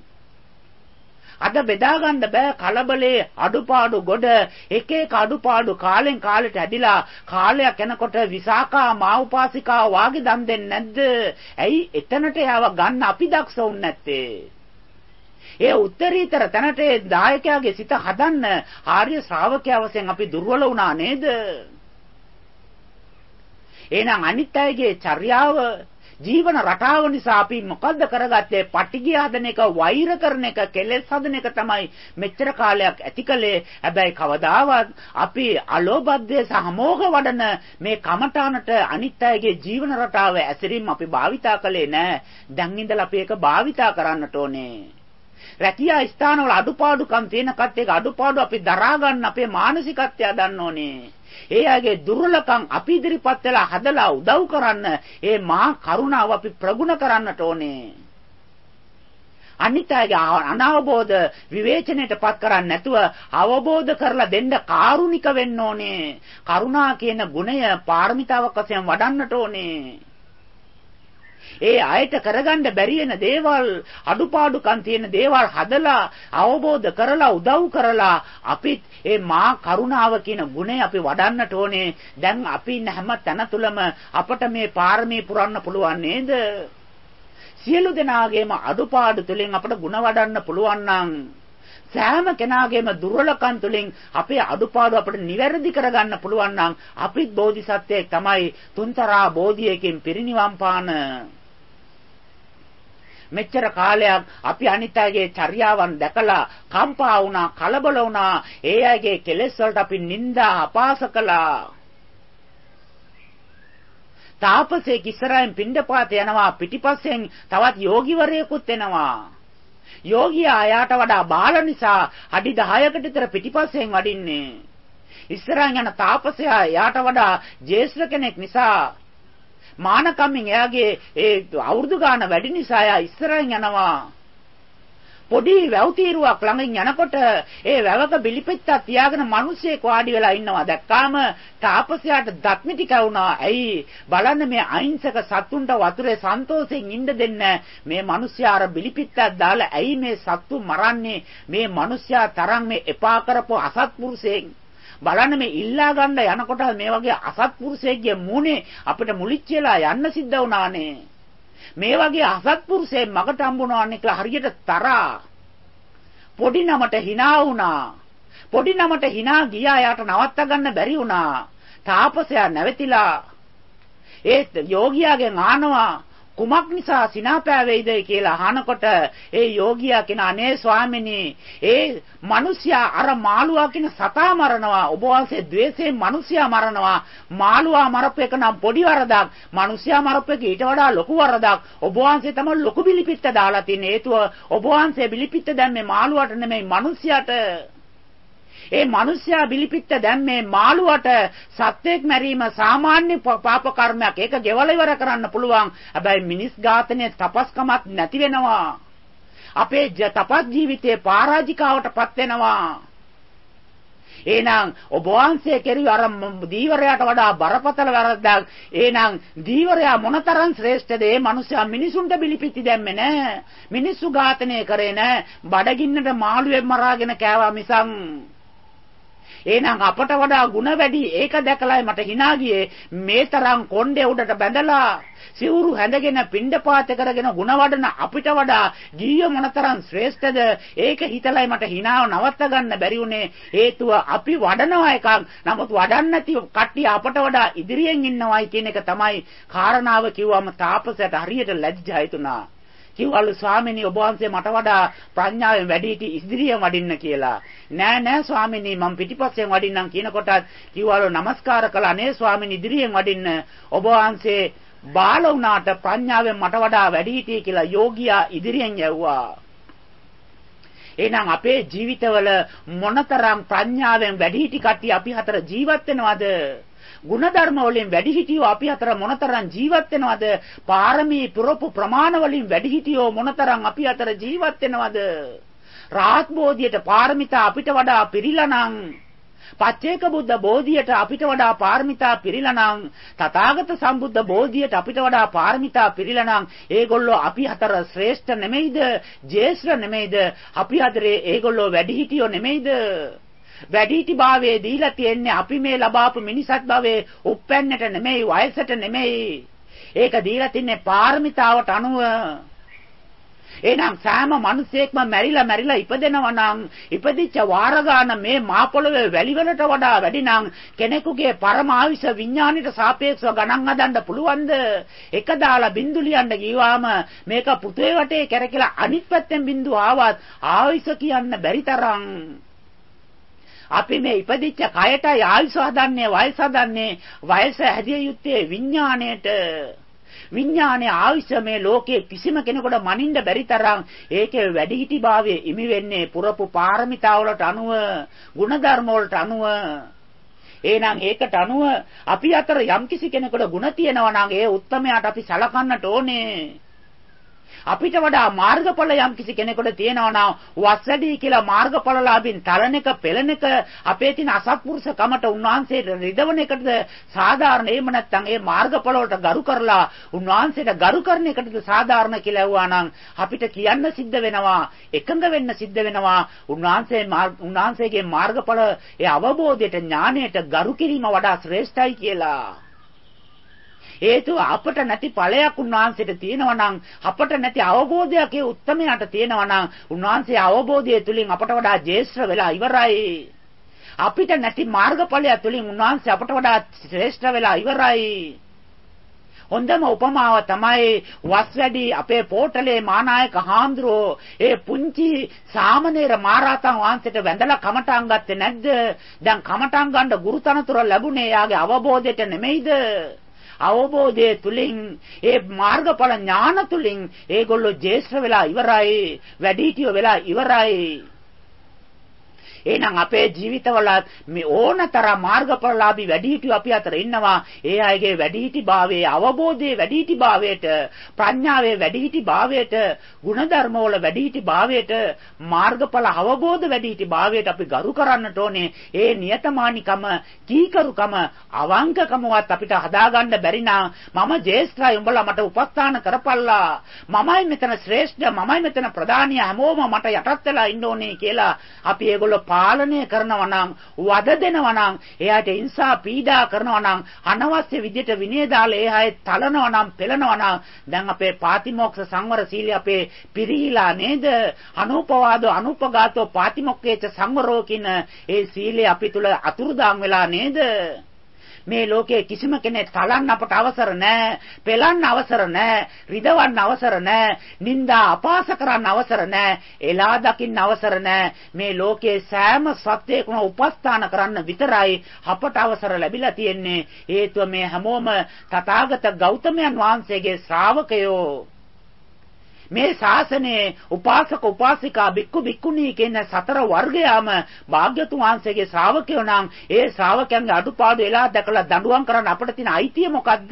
අද බෙදා ගන්න බෑ කලබලේ අඩුපාඩු ගොඩ එක එක අඩුපාඩු කාලෙන් කාලෙට ඇදිලා කාලයක් යනකොට විසාකා මාඋපාසිකා වාගේ දන් දෙන්නේ නැද්ද? ඇයි එතනට යව ගන්න අපි දක්ෂ වුන්නේ නැත්තේ? ඒ උත්තරීතර තැනට දායකයාගේ සිත හදන්න ආර්ය ශ්‍රාවකයා වශයෙන් අපි දුර්වල වුණා නේද? එහෙනම් අනිත් අයගේ චර්යාව ජීවන රටාව නිසා අපි මොකද්ද කරගත්තේ? පටිගිය හදන එක, වෛර කරන එක, කෙලෙස් හදන එක තමයි මෙච්චර කාලයක් ඇතිකලේ. හැබැයි කවදාවත් අපි අලෝභද්දේ සමෝහ වඩන මේ කමඨානට අනිත් අයගේ ජීවන රටාව ඇසිරීම අපි භාවිතා කළේ නෑ. දැන් ඉඳලා අපි ඒක භාවිතා කරන්නට ඕනේ. රැකියා ස්ථානවල අඩුපාඩුකම් තියෙන කට්ටියක අඩුපාඩු අපි දරා ගන්න අපේ මානසිකත්වය හදන්න ඕනේ. ඒ අයගේ දුර්වලකම් අපි ඉදිරිපත් වෙලා හදලා උදව් කරන්න ඒ මහා කරුණාව අපි ප්‍රගුණ කරන්නට ඕනේ. අනිත් අයගේ අනවබෝධ විවේචනයටපත් කරන්නේ නැතුව අවබෝධ කරලා දෙන්න කාරුණික වෙන්න ඕනේ. කරුණා කියන ගුණය පාරමිතාවක් වශයෙන් වඩන්නට ඕනේ. ඒ අයට කරගන්න බැරි වෙන දේවල් අඩුපාඩුකම් තියෙන දේවල් හදලා අවබෝධ කරලා උදව් කරලා අපිත් ඒ මා කරුණාව කියන ගුණය අපි වඩන්නට ඕනේ. දැන් අපි ඉන්න හැම තැන තුලම අපට මේ පාරමී පුරන්න පුළුවන් නේද? සියලු දෙනාගේම අඩුපාඩු තුලින් අපට ගුණ වඩන්න පුළුවන් නම් සෑම කෙනාගේම දුර්වලකම් තුලින් අපේ අඩුපාඩු අපිට නිවැරදි කරගන්න පුළුවන් නම් අපිත් බෝධිසත්වයෙක් තමයි. තුන්තරා බෝධියකින් පිරිනිවන් පාන මෙච්චර කාලයක් අපි අනිත් අයගේ චර්යාවන් දැකලා කම්පා වුණා, කලබල වුණා. ඒ අයගේ කෙලෙස් වලට අපි නිନ୍ଦා අපාස කළා. තාපසේ ඉස්සරහින් පිණ්ඩපාත යනවා, පිටිපස්සෙන් තවත් යෝගිවරයෙකුත් එනවා. යෝගියා යාට වඩා බාල නිසා අඩි 10කට විතර පිටිපස්සෙන් වඩින්නේ. ඉස්සරහින් යන තාපසයා යාට වඩා ජේෂ්ඨ කෙනෙක් නිසා මානකම්මින් එයාගේ ඒ අවුරුදු ගාන වැඩි නිසා එයා ඉස්සරහින් යනවා. පොඩි වැව් තීරුවක් ළඟින් යනකොට ඒ වැවක බිලිපෙත්තක් තියාගෙන මිනිස්සෙක් වාඩි වෙලා ඉන්නවා. දැක්කාම තාපසයාට දත් මිටි කැවුනා. ඇයි බලන්න මේ අහිංසක සත්තුන්ට වතුරේ සන්තෝෂයෙන් ඉන්න දෙන්න මේ මිනිස්සයා අර බිලිපෙත්තක් දාලා ඇයි මේ සත්තු මරන්නේ? මේ මිනිස්සයා තරම් මේ එපා කරපු අසත්පුරුෂයෙක් බලන්න මේ ඉල්ලා ගන්න යනකොට මේ වගේ අසත්පුරුෂයෙක්ගේ මූණේ අපිට මුලිච්චලා යන්න සිද්ධ වුණානේ. මේ වගේ අසත්පුරුෂයෙක් මගට හම්බුනාන්නේ කියලා හරියට තරහා. පොඩි නමට hina වුණා. පොඩි නමට hina ගියා. යාට නවත්ත ගන්න බැරි වුණා. තාපසයා නැවතිලා ඒ යෝගියාගෙන් ආනවා කුමක් නිසා සිනාපෑවේද කියලා අහනකොට ඒ යෝගියා කියන අනේ ස්වාමිනී ඒ මිනිසයා අර මාළුවා කියන සතා මරනවා. ඔබ වහන්සේ ද්වේෂයෙන් මිනිසයා මරනවා. මාළුවා මරපු එක නම් පොඩි වරදක්. මිනිසයා මරපු එක ඊට වඩා ලොකු වරදක්. ඔබ වහන්සේ තමයි ලොකු බිලිපිත්ත දාලා තියෙන හේතුව ඔබ වහන්සේ බිලිපිත්ත දැම්මේ මාළුවාට නෙමෙයි මිනිසයාට. ඒ මිනිස්යා බිලිපිත්ත දැම්මේ මාළුවට. සත්වෙක් මැරීම සාමාන්‍ය පාප කර්මයක්. ඒක ගෙවල ඉවර කරන්න පුළුවන්. හැබැයි මිනිස් ඝාතනයේ තපස්කමක් නැති වෙනවා. අපේ තපස් ජීවිතේ පරාජිකාවටපත් වෙනවා. එහෙනම් ඔබ වහන්සේ කෙරුවේ අර දීවරයාට වඩා බරපතල වැරද්දක්. එහෙනම් දීවරයා මොනතරම් ශ්‍රේෂ්ඨද? ඒ මිනිස්සයා මිනිසුන්ට බිලිපිති දැම්මේ නැහැ. මිනිස්සු ඝාතනය කරේ නැහැ. බඩගින්නට මාළුවෙක් මරාගෙන කෑවා මිසක්. එහෙනම් අපට වඩා ಗುಣ වැඩි. ඒක දැකලායි මට hina ගියේ. මේ තරම් කොණ්ඩේ උඩට බැඳලා සිවුරු හැඳගෙන පිණ්ඩපාත කරගෙන ಗುಣ වඩන අපිට වඩා ගිය මොනතරම් ශ්‍රේෂ්ඨද? ඒක හිතලයි මට hinaව නවත්ත ගන්න බැරි වුණේ. හේතුව අපි වඩනවා එකක්. නමුත් වඩන්න නැති කට්ටිය අපට වඩා ඉදිරියෙන් ඉන්නවයි කියන එක තමයි කාරණාව. කිව්වම තාපසයට හරියට ලැජ්ජායි තුනා. කිව්වලු ස්වාමිනී ඔබ වහන්සේ මට වඩා ප්‍රඥාවෙන් වැඩි හිටි ඉදිරියෙන් වඩින්න කියලා. නෑ ස්වාමිනී මම පිටිපස්සෙන් වඩින්නම් කියනකොටත් කිව්වලු නමස්කාර කළා. නේ ස්වාමිනී ඉදිරියෙන් වඩින්න. ඔබ වහන්සේ බාල වුණාට ප්‍රඥාවෙන් මට වඩා වැඩි හිටියේ කියලා යෝගියා ඉදිරියෙන් යවුවා. එහෙනම් අපේ ජීවිතවල මොනතරම් ප්‍රඥාවෙන් වැඩි හිටි කට්ටිය අපි හතර ජීවත් වෙනවද? ಗುಣධර්ම වලින් වැඩිහිටියෝ අපි අතර මොනතරම් ජීවත් වෙනවද? පාරමී පුරපු ප්‍රමාණ වලින් වැඩිහිටියෝ මොනතරම් අපි අතර ජීවත් වෙනවද? රාහත් බෝධියට පාරමිතා අපිට වඩා පිරීලා නම්, පච්චේක බුද්ධ බෝධියට අපිට වඩා පාරමිතා පිරීලා නම්, තථාගත සම්බුද්ධ බෝධියට අපිට වඩා පාරමිතා පිරීලා නම්, ඒගොල්ලෝ අපි අතර ශ්‍රේෂ්ඨ නෙමෙයිද? ජේෂ්ඨ නෙමෙයිද? අපි අතරේ ඒගොල්ලෝ වැඩිහිටියෝ නෙමෙයිද? වැඩිහිටි භාවයේ දීලා තියෙන්නේ අපි මේ ලබාපු මිනිසත් භවයේ උප්පැන්නට නෙමෙයි, වයසට නෙමෙයි. ඒක දීලා තින්නේ පාරමිතාවට අනුව. එහෙනම් සෑම මිනිසෙක්ම මැරිලා ඉපදෙනවා නම් ඉපදිච්ච වාර ගන්න මේ මා පොළවේ වැලි වලට වඩා වැඩි නම් කෙනෙකුගේ පරමාවිෂ විඥාණයට සාපේක්ෂව ගණන් හදන්න පුළුවන්ද? එක දාලා බින්දු ලියන්න ගියාම මේක පුතේ වටේ කැරකිලා අනිත් පැත්තෙන් බින්දු ආවත් ආවිෂ කියන්න බැරි තරම් අපි මේ ඉපදිච්ච කයටයි ආයුෂ හදන්නේ, වයස හදන්නේ. වයස හැදිය යුත්තේ විඥාණයට. විඥානයේ ආයුෂ මේ ලෝකයේ කිසිම කෙනෙකුට මනින්න බැරි තරම් ඒකේ වැඩිහිටිභාවයේ ඉමි වෙන්නේ පුරපු පාරමිතාවලට අනුව, ಗುಣධර්ම වලට අනුව. එහෙනම් ඒකට අනුව අපි අතර යම්කිසි කෙනෙකුට ಗುಣ තියෙනවා නම් ඒ උත්තමයාට අපි සලකන්නට ඕනේ. අපිට වඩා මාර්ගඵල යම් කිසි කෙනෙකුට තියෙනවා නම් වස්සඩි කියලා මාර්ගඵලලාභින් තරණ එක පෙළෙන එක අපේ තියෙන අසත්පුරුෂකමට උන්වහන්සේට රිදවන එකද සාධාරණ? එහෙම නැත්නම් ඒ මාර්ගඵල වලට ගරු කරලා උන්වහන්සේට ගරු කරන එකද සාධාරණ කියලා ඇහුවා නම් අපිට කියන්න සිද්ධ වෙනවා, එකඟ වෙන්න සිද්ධ වෙනවා. උන්වහන්සේගේ මාර්ගඵල ඒ අවබෝධයට, ඥාණයට ගරු කිරීම වඩා ශ්‍රේෂ්ඨයි කියලා. හේතුව අපට නැති ඵලයක් උන්වහන්සේට තියෙනවා නම්, අපට නැති අවබෝධයක් ඒ උත්තමයාට තියෙනවා නම් උන්වහන්සේ අවබෝධය තුලින් අපට වඩා ජේෂ්ඨ වෙලා ඉවරයි. අපිට නැති මාර්ගඵලය තුලින් උන්වහන්සේ අපට වඩා ශ්‍රේෂ්ඨ වෙලා ඉවරයි. හොඳම උපමාව තමයි වස්වැඩි අපේ පෝටලේ මානායක හාමුදුරුවෝ ඒ පුංචි සාමණේර මහරහතන් වහන්සේට වැඳලා කමටහන් ගත්තේ නැද්ද? දැන් කමටහන් ගන්න ගුරුතනතුර ලැබුණේ යාගේ අවබෝධයට නෙමෙයිද? අවබෝධය තුලින්, ඒ මාර්ගඵල ඥාන තුලින් ඒගොල්ලෝ ජේෂ්ඨ වෙලා ඉවරයි, වැඩිහිටියෝ වෙලා ඉවරයි. එහෙනම් අපේ ජීවිතවල මේ ඕනතරම් මාර්ගඵලලාභී වැඩිහිටියෝ අපි අතර ඉන්නවා. ඒ අයගේ වැඩිහිටිභාවයේ, අවබෝධයේ වැඩිහිටිභාවයට, ප්‍රඥාවේ වැඩිහිටිභාවයට, ගුණධර්ම වල වැඩිහිටිභාවයට, මාර්ගඵල අවබෝධ වැඩිහිටිභාවයට අපි ගරු කරන්නට ඕනේ. ඒ නියතමානිකම, කීකරුකම, අවංකකමවත් අපිට හදාගන්න බැරි නම් මම ජේෂ්ඨයි, උඹලා මට උපස්ථාන කරපල්ලා, මමයි මෙතන ශ්‍රේෂ්ඨ, මමයි මෙතන ප්‍රධානිය, හැමෝම මට යටත් වෙලා ඉන්න ඕනේ කියලා අපි ඒගොල්ලෝ පාලනය කරනවා නම්, වද දෙනවා නම්, එයාට හිංසා පීඩා කරනවා නම්, අනවශ්‍ය විදිහට විනය දාලා එයාට තලනවා නම්, පෙළනවා නම්, දැන් අපේ පාතිමොක්ෂ සංවර සීලය අපේ පිරිහිලා නේද? අනුපවාදෝ අනුපගාතෝ පාතිමොක්ඛේච සංවරෝ කියන ඒ සීලය අපි තුල අතුරුදාන් වෙලා නේද? මේ ලෝකයේ කිසිම කෙනෙක් තලන්න අපට අවසර නැහැ, පෙලන්න අවසර නැහැ, රිදවන්න අවසර නැහැ, නිന്ദා අපාස කරන්න අවසර නැහැ, එලා දකින්න අවසර නැහැ. මේ ලෝකයේ සෑම සත්‍යයකම උපස්ථාන කරන්න විතරයි අපට අවසර ලැබිලා තියෙන්නේ. හේතුව මේ හැමෝම තථාගත ගෞතමයන් වහන්සේගේ ශ්‍රාවකයෝ. මේ ශාසනයේ උපාසක උපාසිකා බික්කු බික්කුණී කියන සතර වර්ගයාම භාග්‍යතුන් වහන්සේගේ ශ්‍රාවකයෝ නම් ඒ ශ්‍රාවකයන්ගේ අඩුපාඩු එලා දැකලා දඬුවම් කරන්න අපිට තියෙන අයිතිය මොකද්ද?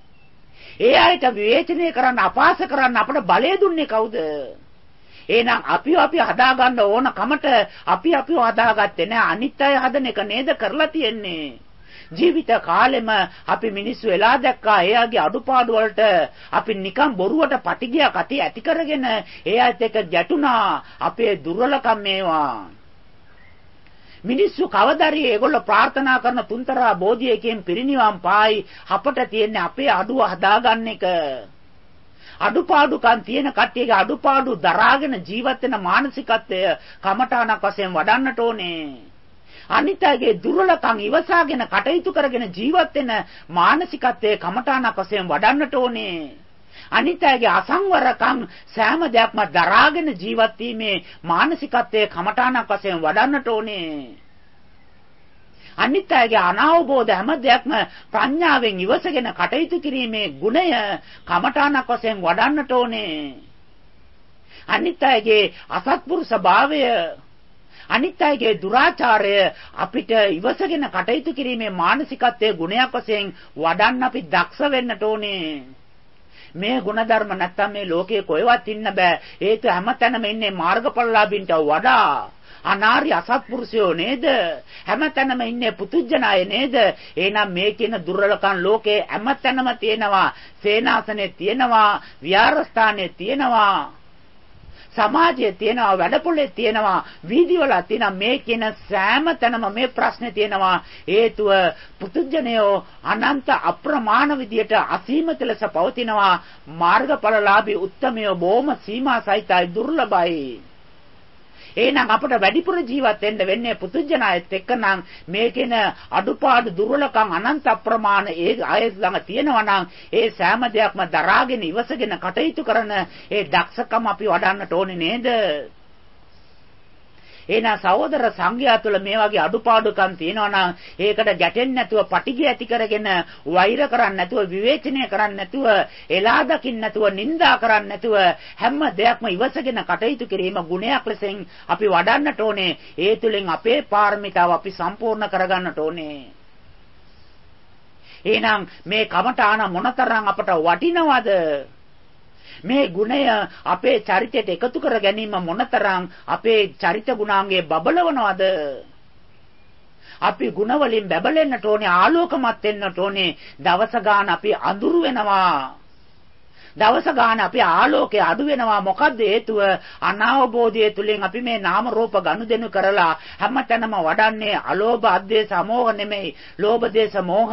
ඒ අයට විවේචනය කරන්න, අපහාස කරන්න අපිට බලය දුන්නේ කවුද? එහෙනම් අපි හදාගන්න ඕන කමට අපිව හදාගත්තේ නෑ, අනිත් අය හදන එක නේද කරලා තියෙන්නේ. ජීවිත කාලෙම අපි මිනිස්සු එලා දැක්කා එයාගේ අඩුපාඩු වලට අපි නිකන් බොරුවට පටිගියක් ඇති කරගෙන එයාත් එක්ක ගැටුණා. අපේ දුර්වලකම් මේවා. මිනිස්සු කවදාරි ඒගොල්ලෝ ප්‍රාර්ථනා කරන තුන්තරා බෝධියකින් පිරිනිවන් පායි. අපට තියෙන්නේ අපේ අඩුව හදාගන්න එක. අඩුපාඩුකම් තියෙන කට්ටියගේ අඩුපාඩු දරාගෙන ජීවත් වෙන මානසිකත්වය කමඨාණක් වශයෙන් වඩන්නට ඕනේ. අනිත්‍යයේ දුර්වලකම් ඉවසාගෙන කටයුතු කරගෙන ජීවත් වෙන මානසිකත්වයේ කමඨාණක් වශයෙන් වඩන්නට ඕනේ. අනිත්‍යයේ අසංවරකම් සෑම දෙයක්ම දරාගෙන ජීවත් වීමේ මානසිකත්වයේ කමඨාණක් වශයෙන් වඩන්නට ඕනේ. අනිත්‍යයේ අනාවබෝධ හැම දෙයක්ම ප්‍රඥාවෙන් ඉවසගෙන කටයුතු කිරීමේ ගුණය කමඨාණක් වශයෙන් වඩන්නට ඕනේ. අනිත්‍යයේ අසත්පුරුෂ භාවය, අනිත් අයගේ දුරාචාරය අපිට ඉවසගෙන කටයුතු කිරීමේ මානසිකත්වයේ ගුණයක් වශයෙන් වඩන්න අපි දක්ෂ වෙන්නට ඕනේ. මේ ගුණධර්ම නැත්තම් මේ ලෝකේ කොහෙවත් ඉන්න බෑ. හේතු හැමතැනම ඉන්නේ මාර්ගඵලලාභින්ට වඩා අනාර්ය අසත්පුරුෂයෝ නේද? හැමතැනම ඉන්නේ පුතුජන අය නේද? එහෙනම් මේ කියන දුර්වලකම් ලෝකේ හැමතැනම තියෙනවා. සේනාසනේ තියෙනවා, විහාරස්ථානේ තියෙනවා, සමාජයේ තියෙනවා, වැඩපොළේ තියෙනවා, වීදිවල තියෙනවා. මේ කියන සෑම තැනම මේ ප්‍රශ්නේ තියෙනවා. හේතුව පුතුජනයෝ අනන්ත අප්‍රමාණ විදියට අසීමිත ලෙස පවතිනවා. මාර්ගඵලලාභී උත්තමයෝ බොහොම සීමා සහිතයි, දුර්ලභයි. එහෙනම් අපිට වැඩිපුර ජීවත් වෙන්න වෙන්නේ පුදුජනයත් එක්ක නම් මේකේන අඩුපාඩු දුර්වලකම් අනන්ත අප්‍රමාණ ඒ අය ළඟ තියෙනවා නම් ඒ සෑම දෙයක්ම දරාගෙන ඉවසගෙන කටයුතු කරන ඒ දක්ෂකම අපි වඩන්නට ඕනේ නේද? එහෙනම් සහෝදර සංඝයා තුළ මේ වගේ අඩුපාඩුකම් තියෙනවා නම් ඒකට ගැටෙන්නේ නැතුව පටිඝය ඇති කරගෙන වෛර කරන්නේ නැතුව විවේචනය කරන්නේ නැතුව එලා දකින්න නැතුව නිඳා කරන්නේ නැතුව හැම දෙයක්ම ඉවසගෙන කටයුතු කිරීම ගුණයක් ලෙසින් අපි වඩන්නට ඕනේ. ඒ තුලින් අපේ පාරමිතාව අපි සම්පූර්ණ කරගන්නට ඕනේ. එහෙනම් මේ කමඨාන මොනතරම් අපට වටිනවද? මේ ගුණය අපේ චරිතයට එකතු කර ගැනීම මොනතරම් අපේ චරිත ගුණාංගයේ බබලවනවද? අපි ගුණ වලින් බබලෙන්නට ඕනේ, ආලෝකමත් වෙන්නට ඕනේ. දවස ගාන අපි අඳුරු වෙනවා. දවස ගාන අපි ආලෝකය අඩු වෙනවා. මොකද්ද හේතුව? අනාවබෝධය තුලින් අපි මේ නාම රූප ගනුදෙනු කරලා හැමතැනම වඩන්නේ අලෝභ, අද්වේෂ, අමෝහ නෙමෙයි. ලෝභ, දේශ, මෝහ.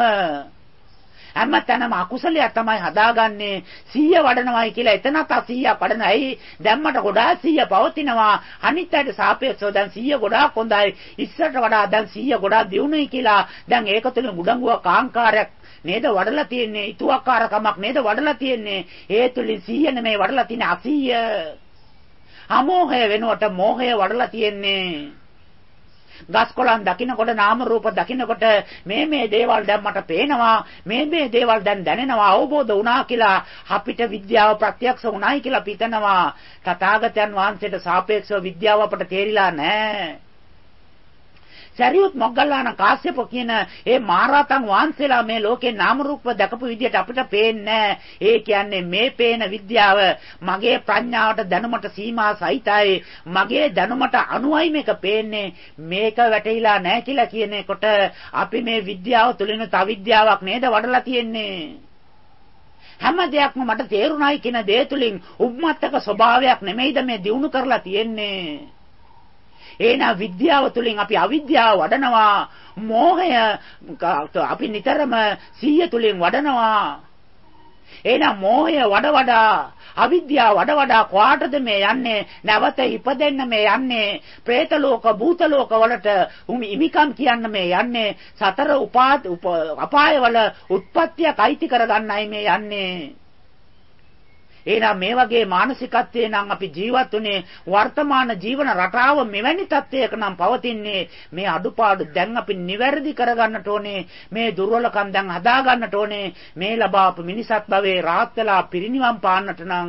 හැමතැනම අකුසලයක් තමයි හදාගන්නේ. 100 වඩනවායි කියලා එතනත් 100 වඩන. ඇයි? දැම්මට ගොඩාක් 100 පවතිනවා. අනිත් අයට සාපේක්ෂව දැන් 100 ගොඩාක් හොඳයි. ඉස්සරට වඩා දැන් 100 ගොඩාක් දියුණුයි කියලා. දැන් ඒක තුළින් උඩඟුවක් ආංකාරයක් නේද වඩලා තියෙන්නේ. ඊතුවක්කාරකමක් නේද වඩලා තියෙන්නේ. ඒ තුළින් 100 නෙමෙයි වඩලා තියෙන්නේ 80. අමෝහය වෙනුවට මෝහය වඩලා තියෙන්නේ. ගස්කොලන් දකින්නකොට නාම රූප දකින්නකොට මේ දේවල් දැන් මට පේනවා, මේ දේවල් දැන් දැනෙනවා, අවබෝධ වුණා කියලා අපිට විද්‍යාව ප්‍රත්‍යක්ෂ වුණායි කියලා පිටනවා. තථාගතයන් වහන්සේට සාපේක්ෂව විද්‍යාව අපට තේරිලා නැහැ. සරියුත් මොග්ගල්ලාන කාශ්‍යප කියන ඒ මහරහතන් වහන්සේලා මේ ලෝකේ නාම රූප දැකපු විදියට අපිට පේන්නේ. ඒ කියන්නේ මේ පේන විද්‍යාව මගේ ප්‍රඥාවට දැනුමට සීමා සහිතයි. මගේ දැනුමට අනුවයි මේක පේන්නේ. මේක වැටහිලා නැහැ කියලා කියනකොට අපි මේ විද්‍යාව තුළින් තව විද්‍යාවක් නේද වඩලා තියෙන්නේ. හැම දෙයක්ම මට තේරුණායි කියන දේ තුළින් උම්මත්තක ස්වභාවයක් නෙමෙයිද මේ දිනු කරලා තියෙන්නේ. එහෙනම් විද්‍යාව තුළින් අපි අවිද්‍යාව වඩනවා. මෝහය අපි නිතරම 100 තුළින් වඩනවා. එහෙනම් මෝහය වඩා අවිද්‍යාව වඩා කොහාටද මේ යන්නේ? නැවත ඉපදෙන්න මේ යන්නේ. പ്രേත ලෝක, භූත ලෝක වලට ඉමිකම් කියන්න මේ යන්නේ. සතර අපාය වල උත්පත්තියක් අයිති කරගන්නයි මේ යන්නේ. එහෙනම් මේ වගේ මානසිකත්වයේ නම් අපි ජීවත් වුනේ වර්තමාන ජීවන රටාව මෙවැනි තත්ත්වයක නම් පවතින්නේ. මේ අඩුපාඩු දැන් අපි නිවැරදි කරගන්නට ඕනේ. මේ දුර්වලකම් දැන් හදා ගන්නට ඕනේ. මේ ලබාපු මිනිසත් භවයේ රාහත් වෙලා පිරිනිවන් පාන්නට නම්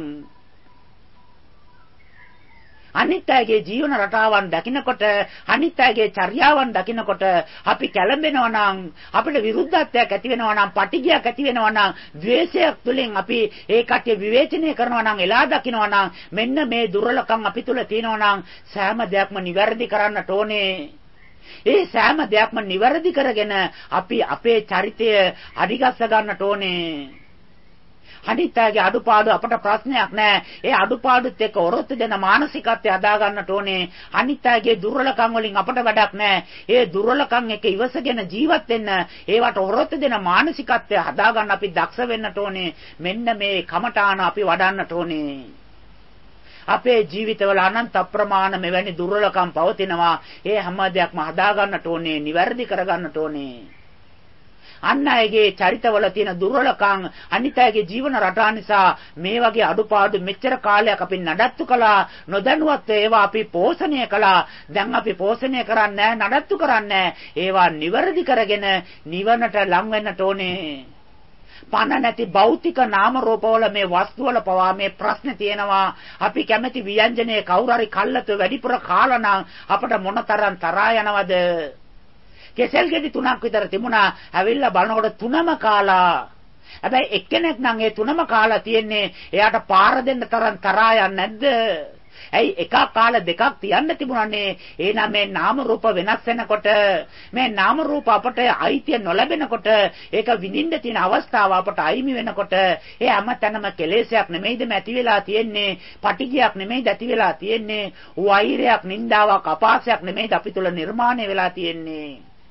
අනිත් අයගේ ජීවන රටාවන් දකින්නකොට, අනිත් අයගේ චර්යාවන් දකින්නකොට අපි කැළඹෙනවා නම්, අපිට විරුද්ධත්වයක් ඇති වෙනවා නම්, පටිඝයක් ඇති වෙනවා නම්, ද්වේෂයක් තුළින් අපි ඒ කට්ටිය විවේචනය කරනවා නම්, එලා දකින්නවා නම්, මෙන්න මේ දුර්වලකම් අපි තුල තියෙනවා නම් සෑම දෙයක්ම නිවැරදි කරන්නට ඕනේ. ඒ සෑම දෙයක්ම නිවැරදි කරගෙන අපි අපේ චරිතය අධිගස්ස ගන්නට ඕනේ. අනිත්‍යයේ අඩුපාඩු අපට ප්‍රශ්නයක් නෑ. ඒ අඩුපාඩුත් එක්ක ඔරොත්තු දෙන මානසිකත්වය හදා ගන්නට ඕනේ. අනිත්‍යයේ දුර්වලකම් වලින් අපට වැඩක් නෑ. ඒ දුර්වලකම් එක්ක ඉවසගෙන ජීවත් වෙන්න, ඒවට ඔරොත්තු දෙන මානසිකත්වය හදා ගන්න අපි දක්ෂ වෙන්නට ඕනේ. මෙන්න මේ කමඨාන අපි වඩන්නට ඕනේ. අපේ ජීවිතවල අනන්ත අප්‍රමාණ මෙවැනි දුර්වලකම් පවතිනවා. ඒ හැම දෙයක්ම හදා ගන්නට ඕනේ, නිවැරදි කර ගන්නට ඕනේ. අන් අයගේ චරිතවල තියෙන දුර්වලකම්, අනිත් අයගේ ජීවන රටා නිසා මේ වගේ අඩුපාඩු මෙච්චර කාලයක් අපි නඩත්තු කළා. නොදැනුවත් ඒවා අපි පෝෂණය කළා. දැන් අපි පෝෂණය කරන්නේ නැහැ, නඩත්තු කරන්නේ නැහැ. ඒවා නිවැරදි කරගෙන නිවනට ලං වෙන්නට ඕනේ. පණ නැති භෞතික නාම රූපවල මේ වස්තුවල පවා මේ ප්‍රශ්නේ තියෙනවා. අපි කැමති ව්‍යංජනයේ කවුරු හරි කල්ලතු වැඩිපුර කාලා නම් අපට මොනතරම් තරහා යනවද? කෙසෙල් ගෙඩි 3ක් විතර තිබුණා. ඇවිල්ලා බලනකොට 3ම කාලා. හැබැයි එක්කෙනෙක් නම් ඒ 3ම කාලා තියෙන්නේ. එයාට පාර දෙන්න තරම් තරහා යන්නේ නැද්ද? ඇයි එකක් කාලා දෙකක් තියන්න තිබුණානේ. එහෙනම් මේ නාම රූප වෙනස් වෙනකොට මේ නාම රූප අපට අයිතිය නොලැබෙනකොට ඒක විඳින්න තියෙන අවස්ථාව අපට අයිමි වෙනකොට ඒ හැමතැනම කෙලෙසයක් නෙමෙයිද ඇති වෙලා තියෙන්නේ. පටිගයක් නෙමෙයිද ඇති වෙලා තියෙන්නේ. වෛරයක්, නින්දාවක්, අපාසයක් නෙමෙයිද අපි තුල නිර්මාණය වෙලා තියෙන්නේ.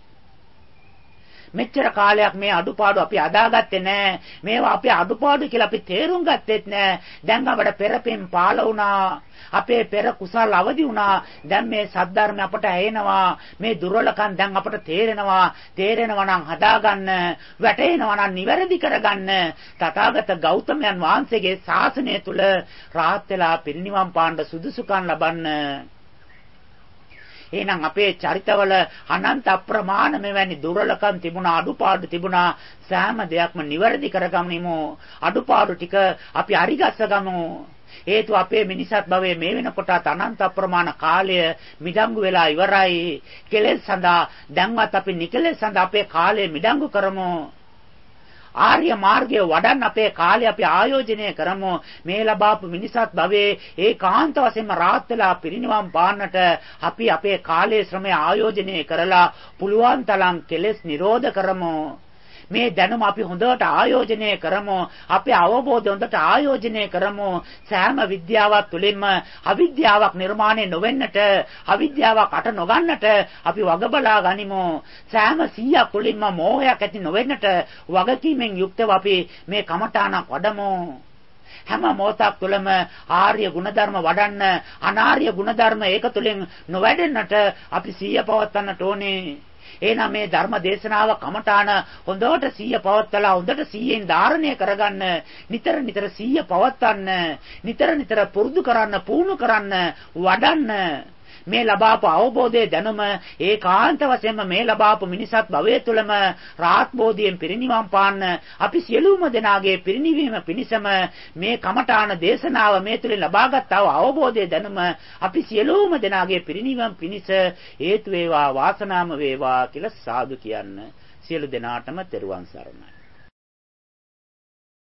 මෙච්චර කාලයක් මේ අඩුපාඩු අපි අදාගත්තේ නැහැ. මේවා අපේ අඩුපාඩු කියලා අපි තේරුම් ගත්තෙත් නැහැ. දැන් අපට පෙරපින් පාළ වුණා. අපේ පෙර කුසල් අවදි වුණා. දැන් මේ සද්ධර්ම අපට ඇහෙනවා. මේ දුර්වලකම් දැන් අපට තේරෙනවා නම් හදාගන්න, වැටෙනවා නම් නිවැරදි කරගන්න. තථාගත ගෞතමයන් වහන්සේගේ ශාසනය තුල රාහත් වෙලා පිරිනිවන් පාන්න සුදුසුකම් ලබන්න. එහෙනම් අපේ චරිතවල අනන්ත අප්‍රමාණ මෙවැනි දුර්වලකම් තිබුණා, අඩුපාඩු තිබුණා. සෑම දෙයක්ම නිවැරදි කරගන්නමු. අඩුපාඩු ටික අපි හරිගස්සගමු. හේතුව අපේ මිනිසත් භවයේ මේ වෙනකොට අනන්ත අප්‍රමාණ කාලය මිඩංගු වෙලා ඉවරයි. කෙලෙස් සඳහා දැන්වත් අපි නිකලෙස් සඳහා අපේ කාලය මිඩංගු කරමු. ආර්ය මාර්ගයේ වඩන්න අපේ කාලය අපි ආයෝජනය කරමු. මේ ලබාපු මිනිසත් භවයේ ඒකාන්ත වශයෙන්ම රාහත් වෙලා පිරිනිවන් පාන්නට අපි අපේ කාලයේ ශ්‍රමය ආයෝජනය කරලා පුළුවන් තරම් කෙලෙස් නිරෝධ කරමු. මේ දැනුම අපි හොඳට ආයෝජනය කරමු. අපේ අවබෝධය හොඳට ආයෝජනය කරමු. සෑම විද්‍යාවක් තුළින්ම අවිද්‍යාවක් නිර්මාණය නොවෙන්නට, අවිද්‍යාවක් අට නොගන්නට අපි වග බලා ගනිමු. සෑම 100ක් තුළින්ම මෝහයක් ඇති නොවෙන්නට වගකීමෙන් යුක්තව අපි මේ කමඨාණක් වඩමු. හැම මොහොතක් තුළම ආර්ය ගුණධර්ම වඩන්න, අනාර්ය ගුණධර්ම ඒක තුළින් නොවැඩෙන්නට අපි සිහිය පවත්වන්නට ඕනේ. එහෙනම් මේ ධර්ම දේශනාව කමඨාන හොඳට සිහිය පවත්වලා හොඳට සිහියෙන් ධාරණය කරගන්න. නිතර නිතර සිහිය පවත්වන්න. නිතර නිතර පුරුදු කරන්න, පුහුණු කරන්න, වඩන්න. මේ ලබාපු අවබෝධයේ දැනුම ඒකාන්ත වශයෙන්ම මේ ලබාපු මිනිසත් භවයේ තුලම රාහත් බෝධියෙන් පිරිනිවන් පාන්න අපි සියලුම දෙනාගේ පිරිනිවීම පිණිසම මේ කමඨාන දේශනාව මේ තුලින් ලබාගත් අවබෝධයේ දැනුම අපි සියලුම දෙනාගේ පිරිනිවීම පිණිස හේතු වේවා වාසනාම වේවා කියලා සාදු කියන්න. සියලු දෙනාටම තෙරුවන් සරණයි.